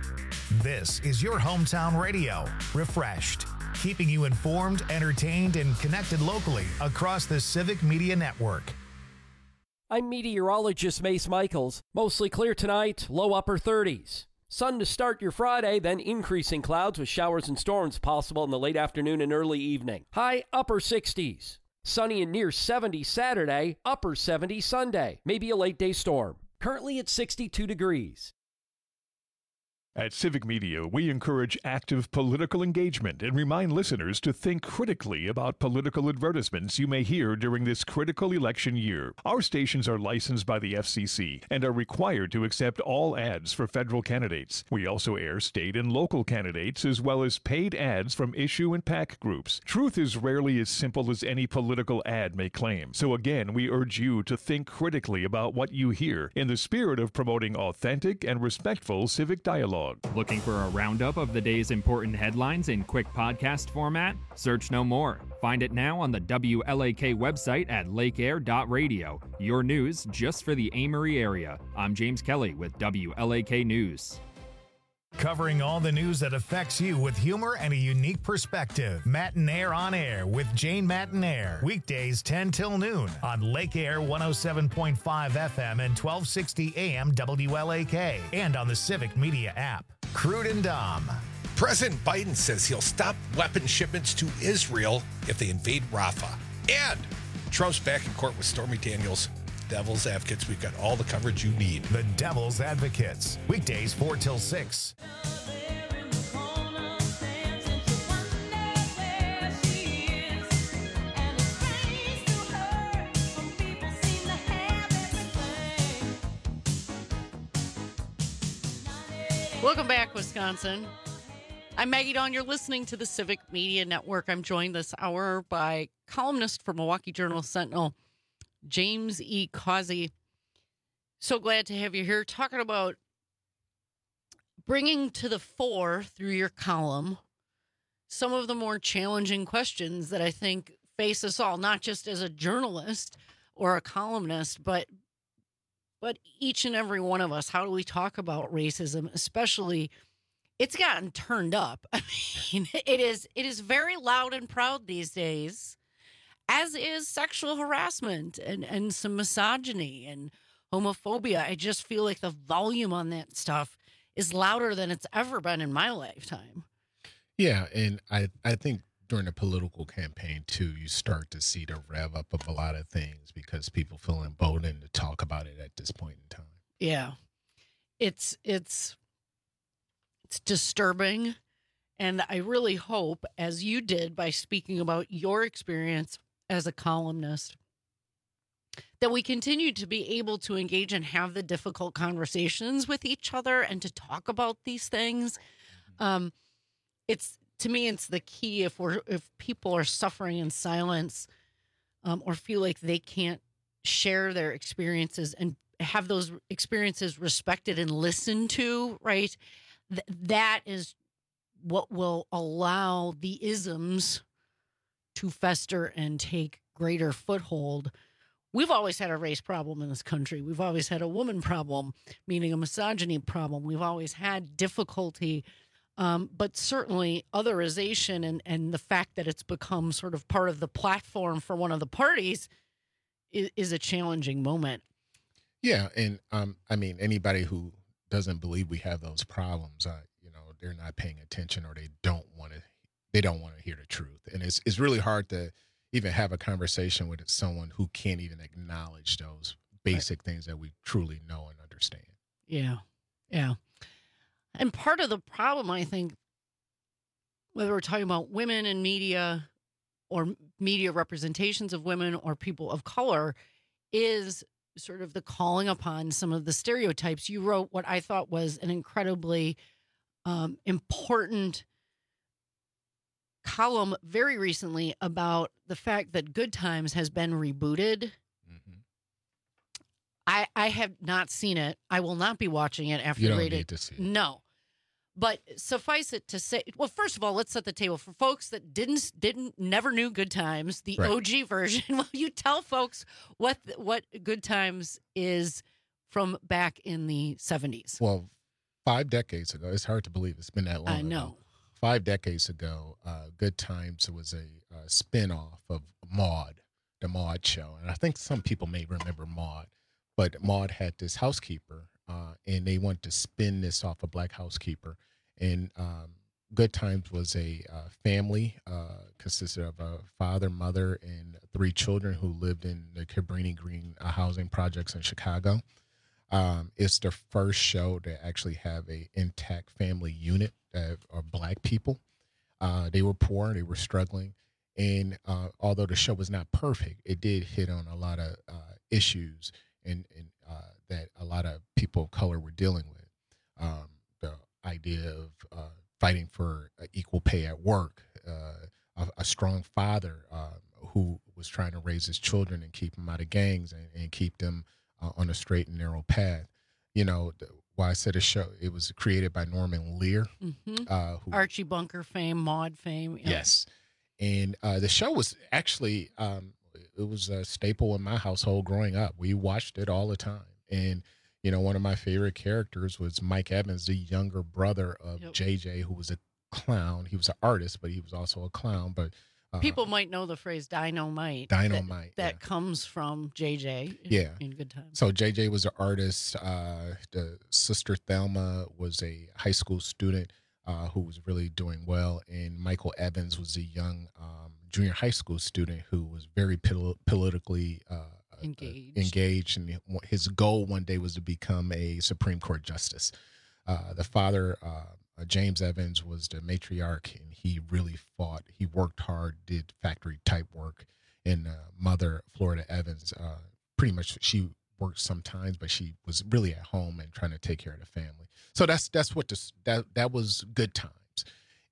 Speaker 1: This is your hometown radio, refreshed, keeping you informed, entertained, and connected locally across the Civic Media Network.
Speaker 4: I'm meteorologist Mace Michaels. Mostly clear tonight, low upper thirties. Sun to start your Friday, then increasing clouds with showers and storms possible in the late afternoon and early evening. High upper sixties. Sunny and near seventy Saturday, upper seventy Sunday. Maybe a late day storm. Currently at sixty-two degrees.
Speaker 6: At Civic Media, we encourage active political engagement and remind listeners to think critically about political advertisements you may hear during this critical election year. Our stations are licensed by the F C C and are required to accept all ads for federal candidates. We also air state and local candidates as well as paid ads from issue and PAC groups. Truth is rarely as simple as any political ad may claim. So again, we urge you to think critically about what you hear in the spirit of promoting authentic and respectful civic dialogue.
Speaker 7: Looking for a roundup of the day's important headlines in quick podcast format? Search no more. Find it now on the W L A K website at lake air dot radio. Your news just for the Amory area. I'm James Kelly with W L A K News.
Speaker 1: Covering all the news that affects you with humor and a unique perspective. Matinaire on Air with Jane Matinaire. Weekdays ten till noon on Lake Air one oh seven point five F M and twelve sixty A M W L A K and on the Civic Media app. Crude and Dom.
Speaker 25: President Biden says he'll stop weapon shipments to Israel if they invade Rafah. And Trump's back in court with Stormy Daniels. Devil's Advocates, we've got all the coverage you need.
Speaker 1: The Devil's Advocates, weekdays four till six.
Speaker 17: Welcome back, Wisconsin. I'm Maggie Dawn. You're listening to the Civic Media Network. I'm joined this hour by columnist for Milwaukee Journal-Sentinel, James E. Causey. So glad to have you here talking about bringing to the fore through your column some of the more challenging questions that I think face us all, not just as a journalist or a columnist, but but each and every one of us. How do we talk about racism, especially it's gotten turned up. I mean, it is it is very loud and proud these days, as is sexual harassment and, and some misogyny and homophobia. I just feel like the volume on that stuff is louder than it's ever been in my lifetime.
Speaker 18: Yeah, and I, I think during the political campaign, too, you start to see the rev up of a lot of things because people feel emboldened to talk about it at this point in time.
Speaker 17: Yeah. It's it's it's disturbing, and I really hope, as you did by speaking about your experience as a columnist, that we continue to be able to engage and have the difficult conversations with each other and to talk about these things. Um, it's to me, it's the key. If we're if people are suffering in silence, um, or feel like they can't share their experiences and have those experiences respected and listened to, right? Th- that is what will allow the isms to fester and take greater foothold. We've always had a race problem in this country. We've always had a woman problem, meaning a misogyny problem. We've always had difficulty, um, but certainly otherization and, and the fact that it's become sort of part of the platform for one of the parties is, is a challenging moment.
Speaker 18: Yeah, and um, I mean, anybody who doesn't believe we have those problems, uh, you know, they're not paying attention or they don't want to. They don't want to hear the truth, and it's it's really hard to even have a conversation with someone who can't even acknowledge those basic right. things that we truly know and understand.
Speaker 17: Yeah, yeah. And part of the problem, I think, whether we're talking about women in media or media representations of women or people of color, is sort of the calling upon some of the stereotypes. You wrote what I thought was an incredibly um, important column very recently about the fact that Good Times has been rebooted. Mm-hmm. I I have not seen it. I will not be watching it after
Speaker 18: you don't
Speaker 17: rated.
Speaker 18: need to see it.
Speaker 17: No. But suffice it to say, well, first of all, let's set the table for folks that didn't didn't never knew Good Times, the right. O G version. Will you tell folks what what Good Times is from back in the seventies?
Speaker 18: Well, five decades ago, it's hard to believe it's been that long.
Speaker 17: I know.
Speaker 18: Ago. Five decades ago, uh, Good Times was a, a spinoff of Maude, the Maude show, and I think some people may remember Maude, but Maude had this housekeeper. Uh, and they wanted to spin this off a black housekeeper. And um, Good Times was a uh, family, uh, consisted of a father, mother, and three children who lived in the Cabrini Green uh, housing projects in Chicago. Um, it's the first show to actually have a intact family unit of, of black people. Uh, they were poor, they were struggling. And uh, although the show was not perfect, it did hit on a lot of uh, issues and, and uh, that a lot of people of color were dealing with. Um, the idea of uh, fighting for uh, equal pay at work, uh, a, a strong father uh, who was trying to raise his children and keep them out of gangs and, and keep them uh, on a straight and narrow path. You know, the, why I said a show, it was created by Norman Lear.
Speaker 17: Mm-hmm.
Speaker 18: Uh, who,
Speaker 17: Archie Bunker fame, Maude fame. Yeah.
Speaker 18: Yes. And uh, the show was actually, um, it was a staple in my household growing up. We watched it all the time. And, you know, one of my favorite characters was Mike Evans, the younger brother of yep. J J, who was a clown. He was an artist, but he was also a clown. But uh,
Speaker 17: people might know the phrase dynamite.
Speaker 18: Dynamite.
Speaker 17: That, that
Speaker 18: yeah.
Speaker 17: comes from J J. In,
Speaker 18: yeah.
Speaker 17: In Good Times.
Speaker 18: So J J was an artist. Uh, the sister Thelma was a high school student uh, who was really doing well. And Michael Evans was a young um, junior high school student who was very pol- politically uh,
Speaker 17: engaged.
Speaker 18: Uh, engaged, and his goal one day was to become a Supreme Court justice. Uh, the father, uh, James Evans, was the matriarch, and he really fought. He worked hard, did factory type work. And uh, mother, Florida Evans, uh, pretty much she worked sometimes, but she was really at home and trying to take care of the family. So that's that's what this that that was Good Times.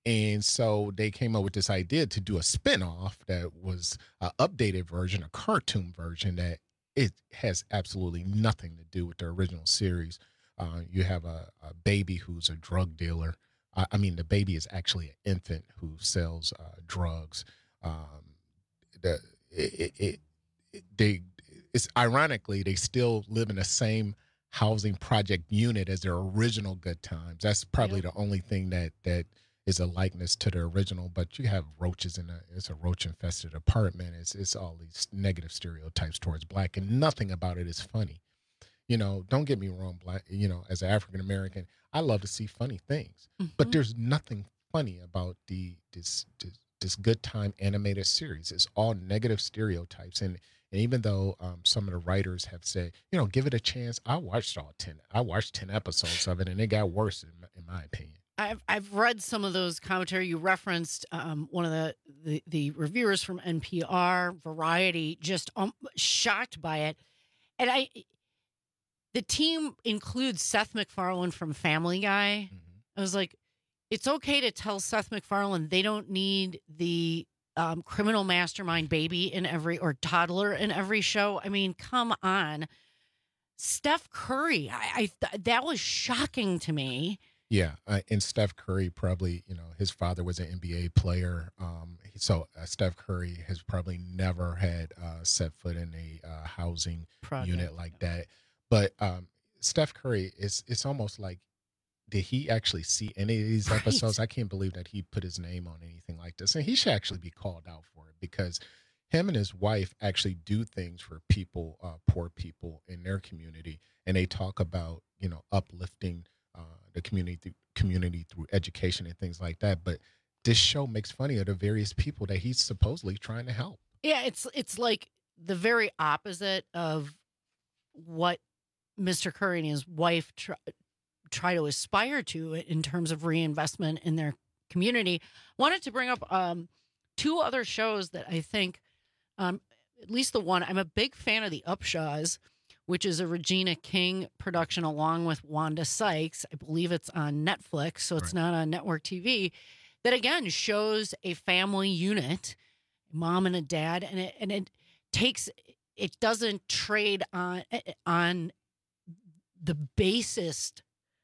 Speaker 18: And so they came up with this idea to do a spinoff that was an updated version, a cartoon version that it has absolutely nothing to do with the original series. Uh, you have a, a baby who's a drug dealer. I, I mean, the baby is actually an infant who sells uh, drugs. Um, the it, it, it they it's ironically they still live in the same housing project unit as their original Good Times. That's probably yep. the only thing that that is a likeness to the original. But you have roaches in a it's a roach infested apartment. It's it's all these negative stereotypes towards black, and nothing about it is funny. You know, don't get me wrong, black. You know, as an African American, I love to see funny things, mm-hmm. but there's nothing funny about the this, this this Good Time animated series. It's all negative stereotypes, and and even though um, some of the writers have said, you know, give it a chance, I watched all ten. I watched ten episodes of it, and it got worse in my, in my opinion.
Speaker 17: I've I've read some of those commentary. You referenced um, one of the, the the reviewers from N P R, Variety, just um, shocked by it, and I. The team includes Seth MacFarlane from Family Guy. Mm-hmm. I was like, it's okay to tell Seth MacFarlane they don't need the um, criminal mastermind baby in every or toddler in every show. I mean, come on. Steph Curry, I, I that was shocking to me.
Speaker 18: Yeah, uh, and Steph Curry probably, you know, his father was an N B A player. Um, so uh, Steph Curry has probably never had uh, set foot in a uh, housing Project. unit like that. But um, Steph Curry, is it's almost like, did he actually see any of these episodes? Right. I can't believe that he put his name on anything like this. And he should actually be called out for it, because him and his wife actually do things for people, uh, poor people in their community. And they talk about, you know, uplifting uh, the community, th- community through education and things like that. But this show makes fun of the various people that he's supposedly trying to help.
Speaker 17: Yeah, it's it's like the very opposite of what Mister Curry and his wife try, try to aspire to in terms of reinvestment in their community. Wanted to bring up um, two other shows that I think, um, at least the one, I'm a big fan of The Upshaws, which is a Regina King production along with Wanda Sykes. I believe it's on Netflix, so it's right. not on network T V. That, again, shows a family unit, mom and a dad, and it, and it takes, it doesn't trade on on the basest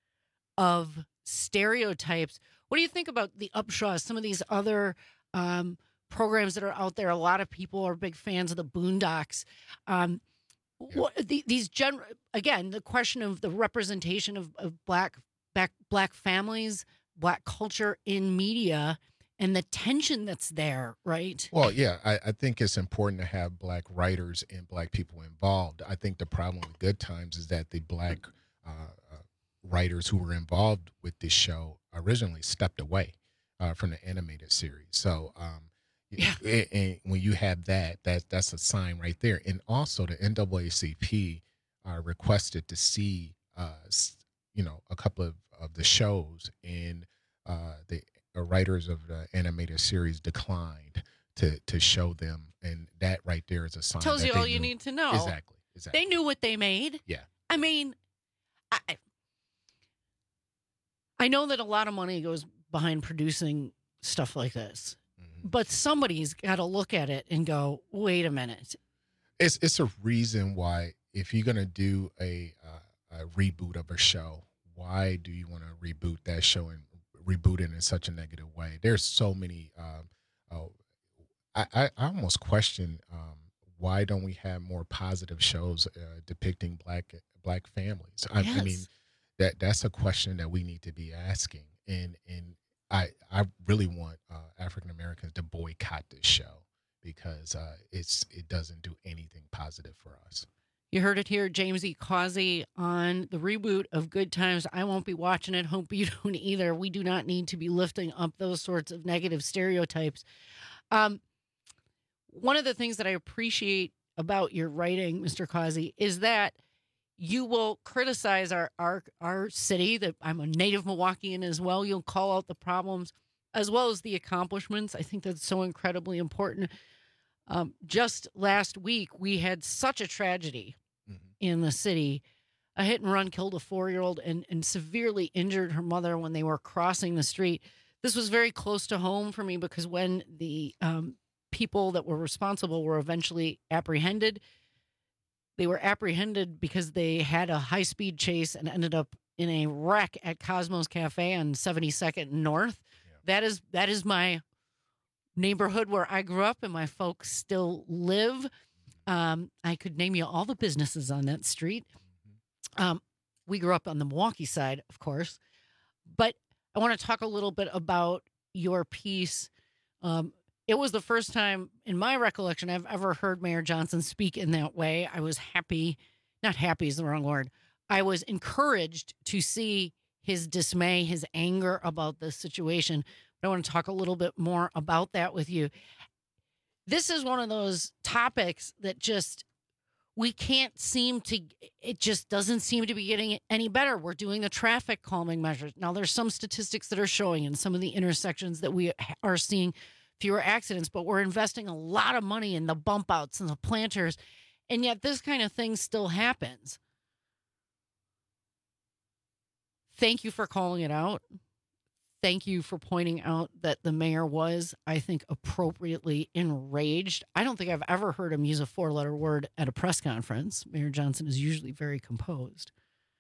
Speaker 17: of stereotypes. What do you think about The Upshaws? Some of these other um, programs that are out there. A lot of people are big fans of the Boondocks. Um, yeah. what, the, these gen again, the question of the representation of, of black, black black families, black culture in media, and the tension that's there, right?
Speaker 18: Well, yeah, I, I think it's important to have black writers and black people involved. I think the problem with Good Times is that the black uh, uh, writers who were involved with this show originally stepped away uh, from the animated series. So um, yeah. it, and when you have that, that, that's a sign right there. And also the N double A C P uh, requested to see, uh, you know, a couple of, of the shows, and uh, the The writers of the animated series declined to to show them, and that right there is a sign.
Speaker 17: Tells
Speaker 18: that
Speaker 17: you
Speaker 18: they
Speaker 17: all
Speaker 18: knew.
Speaker 17: you need to know.
Speaker 18: Exactly, exactly.
Speaker 17: They knew what they made.
Speaker 18: Yeah.
Speaker 17: I mean, I, I know that a lot of money goes behind producing stuff like this, mm-hmm. but somebody's got to look at it and go, wait a minute.
Speaker 18: It's it's a reason why, if you're gonna do a uh, a reboot of a show, why do you want to reboot that show and reboot it in such a negative way? There's so many. Um, oh, I, I, I almost question um, why don't we have more positive shows uh, depicting black black families? I,
Speaker 17: yes.
Speaker 18: I mean, that that's a question that we need to be asking. And and I I really want uh, African Americans to boycott this show, because uh, it's it doesn't do anything positive for us.
Speaker 17: You heard it here, James E. Causey on the reboot of Good Times. I won't be watching it. Hope you don't either. We do not need to be lifting up those sorts of negative stereotypes. Um, one of the things that I appreciate about your writing, Mister Causey, is that you will criticize our, our, our city, that I'm a native Milwaukeean as well. You'll call out the problems as well as the accomplishments. I think that's so incredibly important. Um, just last week, we had such a tragedy mm-hmm. in the city. A hit and run killed a four-year-old and, and severely injured her mother when they were crossing the street. this was very close to home for me because when the um, people that were responsible were eventually apprehended, they were apprehended because they had a high-speed chase and ended up in a wreck at Cosmos Cafe on seventy-second North. Yeah. That is that is my neighborhood where I grew up and my folks still live. Um, I could name you all the businesses on that street. Um, we grew up on the Milwaukee side, of course. But I want to talk a little bit about your piece. Um, it was the first time in my recollection I've ever heard Mayor Johnson speak in that way. I was happy, not happy is the wrong word. I was encouraged to see his dismay, his anger about this situation. But I want to talk a little bit more about that with you. This is one of those topics that just, we can't seem to, it just doesn't seem to be getting any better. We're doing the traffic calming measures. Now, there's some statistics that are showing in some of the intersections that we are seeing fewer accidents, but we're investing a lot of money in the bump outs and the planters, and yet this kind of thing still happens. Thank you for calling it out. Thank you for pointing out that the mayor was, I think, appropriately enraged. I don't think I've ever heard him use a four-letter word at a press conference. Mayor Johnson is usually very composed.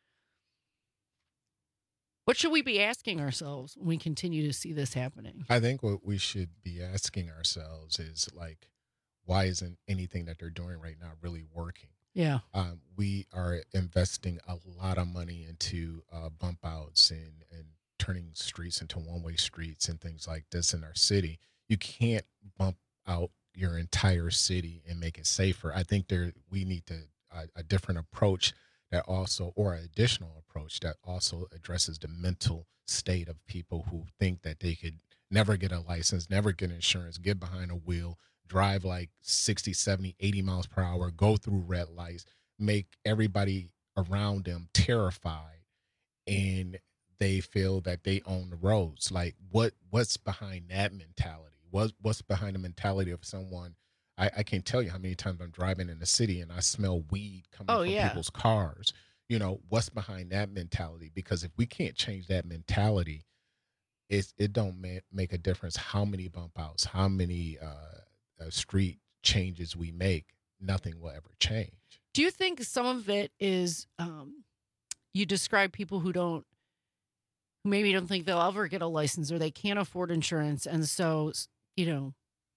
Speaker 17: What should we be asking ourselves when we continue to see this happening?
Speaker 18: I think what we should be asking ourselves is, like, why isn't anything that they're doing right now really working?
Speaker 17: Yeah.
Speaker 18: Um, we are investing a lot of money into uh, bump outs and, and turning streets into one-way streets and things like this in our city. You can't bump out your entire city and make it safer. I think there we need to uh, a different approach that also, or an additional approach that also addresses the mental state of people who think that they could never get a license, never get insurance, get behind a wheel, drive like sixty, seventy, eighty miles per hour, go through red lights, make everybody around them terrified, and they feel that they own the roads. Like, what what's behind that mentality? What what's behind the mentality of someone? I, I can't tell you how many times I'm driving in the city and I smell weed coming
Speaker 17: oh,
Speaker 18: from
Speaker 17: yeah.
Speaker 18: people's cars. You know, what's behind that mentality? Because if we can't change that mentality, it it don't ma- make a difference how many bump outs, how many uh, uh, street changes we make. Nothing will ever change.
Speaker 17: Do you think some of it is um, you describe people who don't, who maybe don't think they'll ever get a license or they can't afford insurance. And so, you know,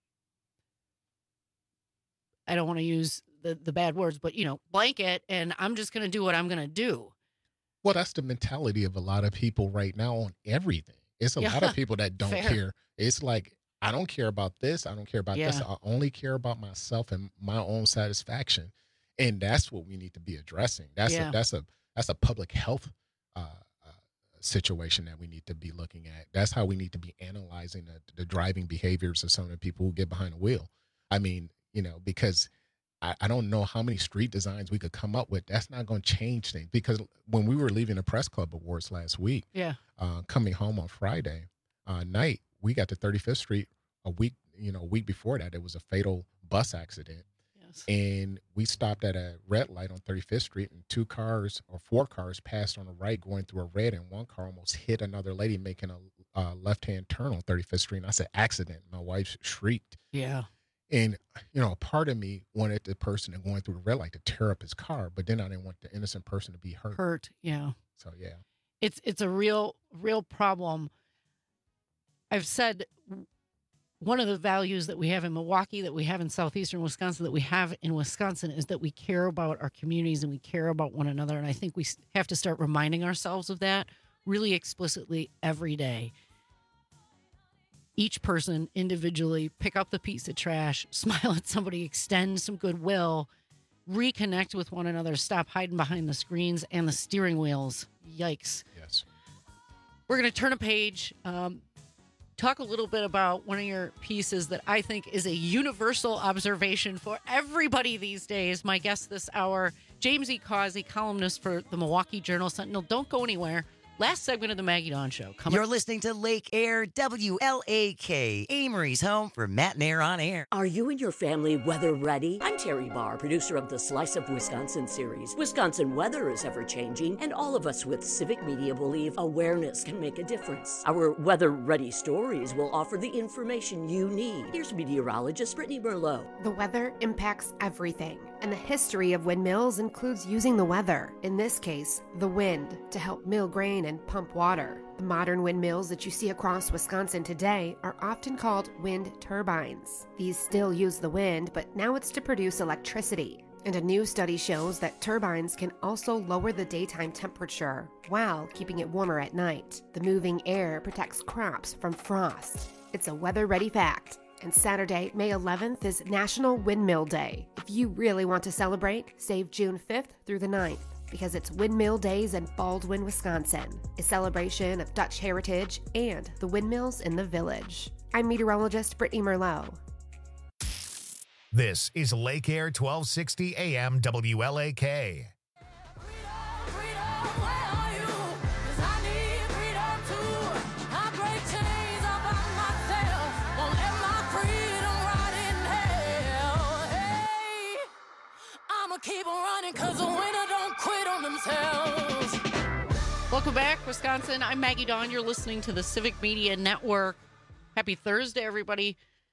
Speaker 17: I don't want to use the, the bad words, but, you know, blanket, and I'm just going to do what I'm going to do.
Speaker 18: Well, that's the mentality of a lot of people right now on everything. It's a
Speaker 17: Yeah.
Speaker 18: lot of people that don't
Speaker 17: Fair.
Speaker 18: care. It's like, I don't care about this. I don't care about this.
Speaker 17: Yeah.
Speaker 18: I only care about myself and my own satisfaction. And that's what we need to be addressing. That's
Speaker 17: Yeah.
Speaker 18: a, that's a, that's a public health uh, uh, situation that we need to be looking at. That's how we need to be analyzing the, the driving behaviors of some of the people who get behind the wheel. I mean, you know, because I, I don't know how many street designs we could come up with. That's not going to change things. Because when we were leaving the Press Club Awards last week,
Speaker 17: Yeah.
Speaker 18: uh, coming home on Friday uh, night, we got to thirty-fifth Street a week, you know, a week before that. It was a fatal bus accident.
Speaker 17: Yes.
Speaker 18: And we stopped at a red light on thirty-fifth Street, and two cars or four cars passed on the right going through a red, and one car almost hit another lady making a uh, left-hand turn on thirty-fifth Street. And I said, accident. My wife shrieked.
Speaker 17: Yeah.
Speaker 18: And, you know, a part of me wanted the person going through the red light to tear up his car, but then I didn't want the innocent person to be hurt.
Speaker 17: Hurt. Yeah.
Speaker 18: So, yeah.
Speaker 17: It's it's a real real problem. I've said one of the values that we have in Milwaukee, that we have in southeastern Wisconsin, that we have in Wisconsin is that we care about our communities and we care about one another. And I think we have to start reminding ourselves of that really explicitly every day. Each person individually pick up the piece of trash, smile at somebody, extend some goodwill, reconnect with one another, stop hiding behind the screens and the steering wheels. Yikes.
Speaker 18: Yes.
Speaker 17: We're going to turn a page, um, talk a little bit about one of your pieces that I think is a universal observation for everybody these days. My guest this hour, James E. Causey, columnist for the Milwaukee Journal Sentinel. Don't go anywhere. Last segment of the Maggie Dawn Show. Coming
Speaker 5: You're listening to Lake Air, W L A K, Amory's home for Matt and Air on Air.
Speaker 20: Are you and your family weather ready? I'm Terry Barr, producer of the Slice of Wisconsin series. Wisconsin weather is ever-changing, and all of us with Civic Media believe awareness can make a difference. Our weather-ready stories will offer the information you need. Here's meteorologist Brittany Merlot.
Speaker 8: The weather impacts everything, and the history of windmills includes using the weather, in this case, the wind, to help mill grain and pump water. The modern windmills that you see across Wisconsin today are often called wind turbines. These still use the wind, but now it's to produce electricity. And a new study shows that turbines can also lower the daytime temperature while keeping it warmer at night. The moving air protects crops from frost. It's a weather-ready fact. And Saturday, May eleventh is National Windmill Day. If you really want to celebrate, save June fifth through the ninth. Because it's Windmill Days in Baldwin, Wisconsin, a celebration of Dutch heritage and the windmills in the village. I'm meteorologist Brittany Merlot.
Speaker 1: This is Lake Air twelve sixty A M W L A K.
Speaker 17: Keep on running because the winner don't quit on themselves. Welcome back, Wisconsin. I'm Maggie Dawn. You're listening to the Civic Media Network. Happy Thursday, everybody.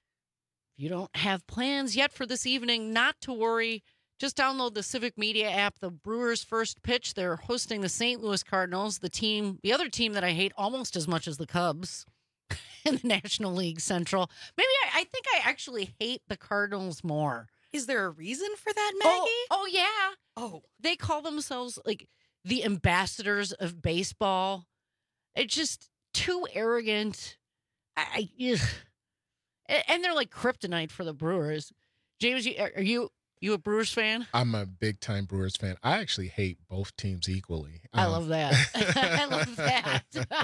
Speaker 17: If you don't have plans yet for this evening, not to worry. Just download the Civic Media app. The Brewers' first pitch. They're hosting the Saint Louis Cardinals, the team, the other team that I hate almost as much as the Cubs in the National League Central. Maybe I, I think I actually hate the Cardinals more.
Speaker 19: Is there a reason for that, Maggie?
Speaker 17: Oh, oh yeah.
Speaker 19: Oh.
Speaker 17: They call themselves like the ambassadors of baseball. It's just too arrogant. I, I ugh. And they're like kryptonite for the Brewers. James, you, are you you a Brewers fan?
Speaker 18: I'm a big time Brewers fan. I actually hate both teams equally.
Speaker 17: I
Speaker 18: Um,
Speaker 17: love that. I love that.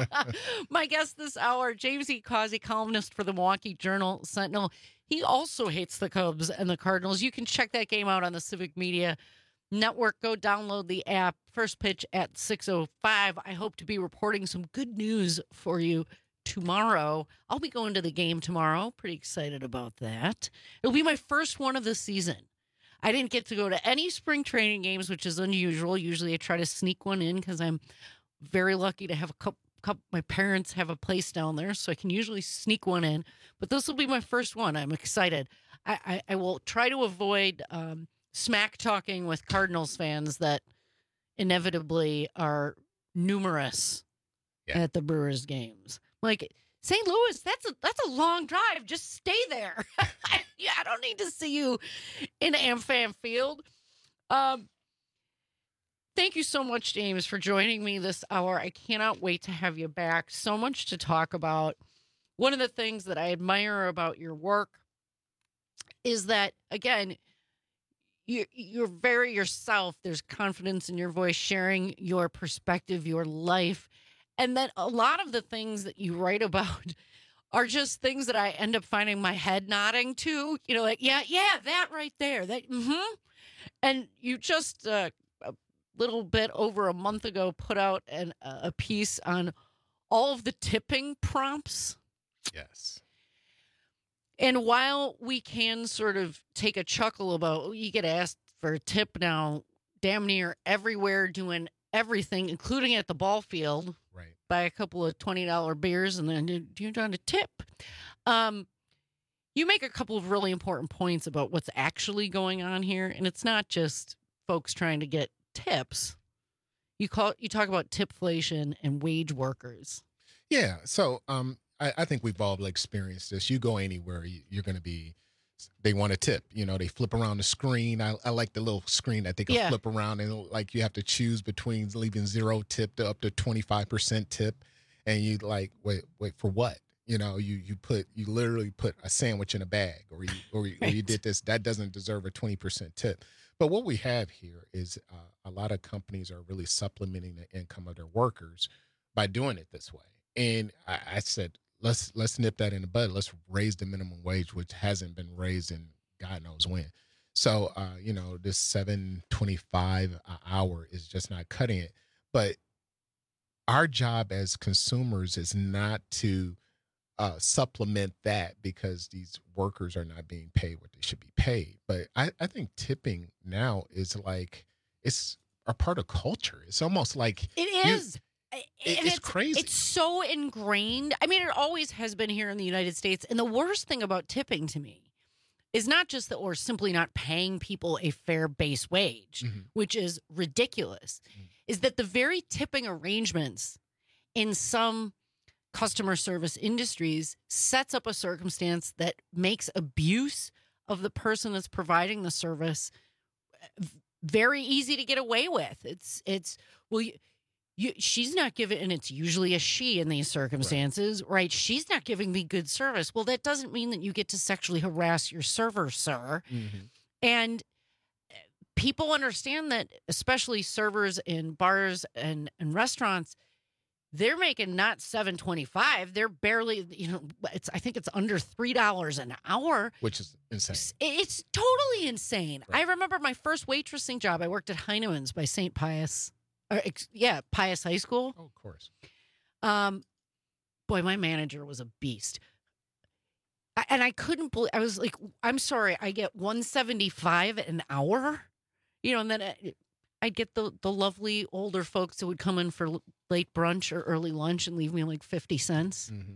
Speaker 17: My guest this hour, James E. Causey, columnist for the Milwaukee Journal Sentinel. He also hates the Cubs and the Cardinals. You can check that game out on the Civic Media Network. Go download the app. First pitch at six oh five. I hope to be reporting some good news for you tomorrow. I'll be going to the game tomorrow. Pretty excited about that. It'll be my first one of the season. I didn't get to go to any spring training games, which is unusual. Usually I try to sneak one in because I'm very lucky to have a couple. Couple, my parents have a place down there, so I can usually sneak one in. But this will be my first one. I'm excited. I, I, I will try to avoid um, smack talking with Cardinals fans that inevitably are numerous yeah. at the Brewers games. Like Saint Louis, that's a that's a long drive. Just stay there. Yeah, I don't need to see you in AmFam Field. Um. Thank you so much, James, for joining me this hour. I cannot wait to have you back. So much to talk about. One of the things that I admire about your work is that, again, you, you're very yourself. There's confidence in your voice, sharing your perspective, your life. And then a lot of the things that you write about are just things that I end up finding my head nodding to. You know, like, yeah, yeah, that right there. That, mm-hmm. And you just... Uh, little bit over a month ago put out an, a piece on all of the tipping prompts.
Speaker 18: Yes.
Speaker 17: And while we can sort of take a chuckle about, oh, you get asked for a tip now damn near everywhere, doing everything, including at the ball field.
Speaker 18: Right.
Speaker 17: Buy a couple of twenty dollar beers and then you're trying to tip. Um, you make a couple of really important points about what's actually going on here. And it's not just folks trying to get tips. You call you talk about tipflation and wage workers.
Speaker 18: Yeah. So um, I, I think we've all experienced this. You go anywhere, you, you're going to be, they want a tip. You know, they flip around the screen. I, I like the little screen that they can
Speaker 17: Yeah.
Speaker 18: flip around and like you have to choose between leaving zero tip to up to twenty-five percent tip. And you like, wait, wait, for what? You know, you you put you literally put a sandwich in a bag, or you or you, or you did this. That doesn't deserve a twenty percent tip. But what we have here is uh, a lot of companies are really supplementing the income of their workers by doing it this way. And I, I said, let's let's nip that in the bud. Let's raise the minimum wage, which hasn't been raised in God knows when. So, uh, you know, this seven twenty-five an hour is just not cutting it. But our job as consumers is not to uh, supplement that because these workers are not being paid what they should be paid. But I, I think tipping now is like, it's a part of culture. It's almost like
Speaker 17: It is.
Speaker 18: You, it,
Speaker 17: And
Speaker 18: it's, crazy.
Speaker 17: It's so ingrained. I mean, it always has been here in the United States. And the worst thing about tipping to me is not just that we're simply not paying people a fair base wage,
Speaker 18: Mm-hmm.
Speaker 17: which is ridiculous, mm-hmm. is that the very tipping arrangements in some customer service industries sets up a circumstance that makes abuse of the person that's providing the service very easy to get away with. It's, it's, well, you, you, she's not giving, and it's usually a she in these circumstances, right. right? She's not giving me good service. Well, that doesn't mean that you get to sexually harass your server, sir.
Speaker 18: Mm-hmm.
Speaker 17: And people understand that, especially servers in bars and, and restaurants, they're making not seven twenty-five. They're barely, you know, it's, I think it's under three dollars an hour.
Speaker 18: Which is insane.
Speaker 17: It's totally insane. Right. I remember my first waitressing job. I worked at Heinemann's by Saint Pius. Or, yeah, Pius High School.
Speaker 18: Oh, of course.
Speaker 17: Um, boy, my manager was a beast. I, and I couldn't believe, I was like, I'm sorry, I get one seventy-five an hour? You know, and then I, I'd get the, the lovely older folks who would come in for late brunch or early lunch and leave me like fifty cents.
Speaker 18: Mm-hmm.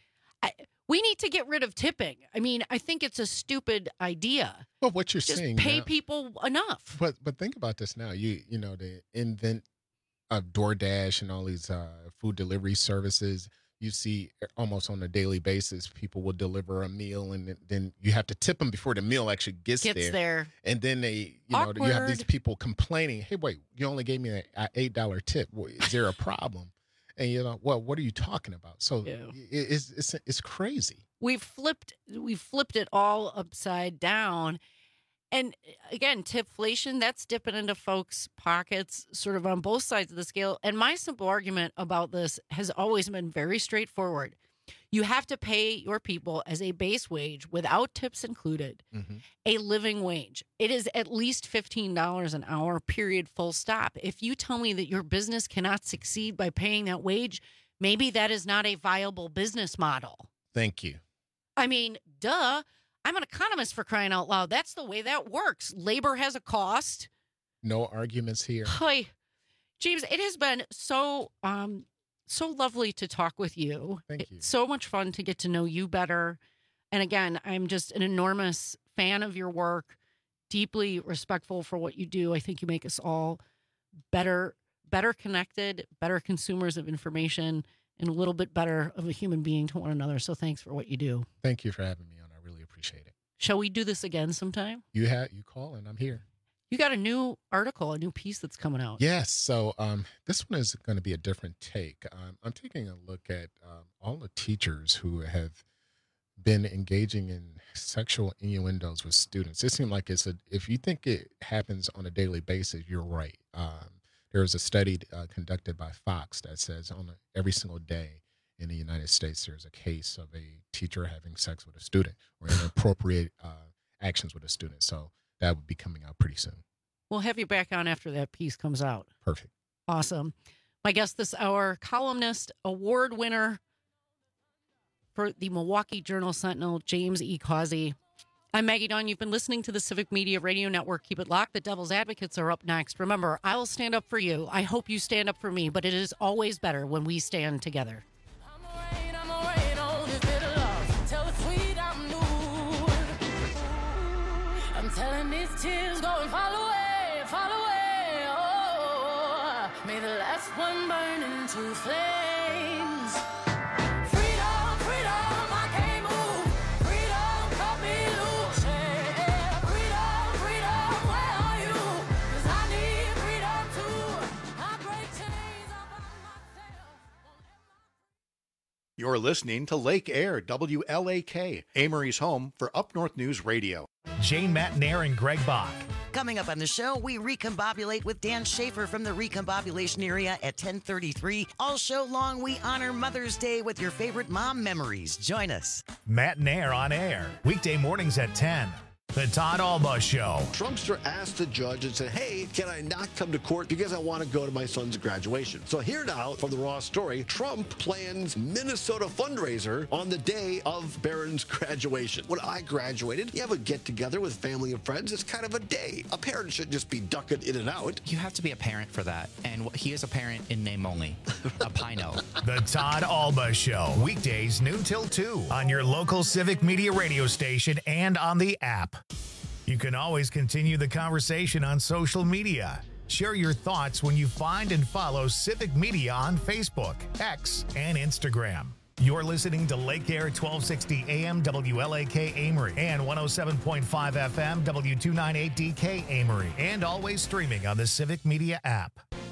Speaker 17: I, we need to get rid of tipping. I mean, I think it's a stupid idea.
Speaker 18: Well, what you're
Speaker 17: Just
Speaker 18: saying
Speaker 17: pay
Speaker 18: now,
Speaker 17: people enough.
Speaker 18: But but think about this now. You you know, the invent of DoorDash and all these uh, food delivery services. You see almost on a daily basis, people will deliver a meal and then you have to tip them before the meal actually gets,
Speaker 17: Gets
Speaker 18: there.
Speaker 17: there.
Speaker 18: And then they, you know, you have these
Speaker 17: Awkward.
Speaker 18: people complaining, hey, wait, you only gave me an eight dollar tip. Well, is there a problem? And you know, well, what are you talking about? So
Speaker 17: Yeah.
Speaker 18: it, it's, it's it's crazy.
Speaker 17: We've flipped we flipped it all upside down. And again, tipflation, that's dipping into folks' pockets sort of on both sides of the scale. And my simple argument about this has always been very straightforward. You have to pay your people as a base wage without tips included,
Speaker 18: Mm-hmm.
Speaker 17: a living wage. It is at least fifteen dollars an hour, period, full stop. If you tell me that your business cannot succeed by paying that wage, maybe that is not a viable business model.
Speaker 18: Thank you.
Speaker 17: I mean, duh. I'm an economist, for crying out loud. That's the way that works. Labor has a cost.
Speaker 18: No arguments here.
Speaker 17: Hi, James. It has been so um so lovely to talk with you.
Speaker 18: Thank you.
Speaker 17: It's so much fun to get to know you better. And again, I'm just an enormous fan of your work. Deeply respectful for what you do. I think you make us all better, better connected, better consumers of information, and a little bit better of a human being to one another. So thanks for what you do.
Speaker 18: Thank you for having me on. I really appreciate it.
Speaker 17: Shall we do this again sometime?
Speaker 18: You have you call and I'm here.
Speaker 17: You got a new article, a new piece that's coming out.
Speaker 18: Yes. So um, this one is going to be a different take. Um, I'm taking a look at um, all the teachers who have been engaging in sexual innuendos with students. It seems like it's a, if you think it happens on a daily basis, you're right. Um, there was a study uh, conducted by Fox that says on a, every single day in the United States, there's a case of a teacher having sex with a student or inappropriate uh, actions with a student. So that would be coming out pretty soon.
Speaker 17: We'll have you back on after that piece comes out.
Speaker 18: Perfect.
Speaker 17: Awesome. My guest this hour, columnist, award winner for the Milwaukee Journal Sentinel, James E. Causey. I'm Maggie Dawn. You've been listening to the Civic Media Radio Network. Keep it locked. The Devil's Advocates are up next. Remember, I will stand up for you. I hope you stand up for me, but it is always better when we stand together.
Speaker 9: I'm telling these tears go and fall away, fall away. Oh, may the last one burn into flames. Freedom, freedom, I can't move. Freedom, cut me loose. Yeah. Freedom, freedom, where are you? 'Cause I need freedom too. I break chains up on myself.
Speaker 16: You're listening to Lake Air, W L A K, Amory's home for Up North News Radio.
Speaker 1: Jane Matnair and Greg Bach.
Speaker 5: Coming up on the show, we recombobulate with Dan Schaefer from the recombobulation area at ten thirty-three. All show long, we honor Mother's Day with your favorite mom memories. Join us.
Speaker 1: Matnair on air, weekday mornings at ten. The Todd Alba Show.
Speaker 10: Trumpster asked the judge and said, hey, can I not come to court because I want to go to my son's graduation? So here now from the Raw story, Trump plans Minnesota fundraiser on the day of Barron's graduation. When I graduated, you have a get-together with family and friends. It's kind of a day. A parent shouldn't just be ducking in and out.
Speaker 11: You have to be a parent for that. And he is a parent in name only. A Pino.
Speaker 1: The Todd Alba Show. Weekdays noon till two on your local Civic Media radio station and on the app. You can always continue the conversation on social media. Share your thoughts when you find and follow Civic Media on Facebook, X, and Instagram. You're listening to Lake Air twelve sixty A M W L A K Amory and one oh seven point five F M W two ninety-eight D K Amory, and always streaming on the Civic Media app.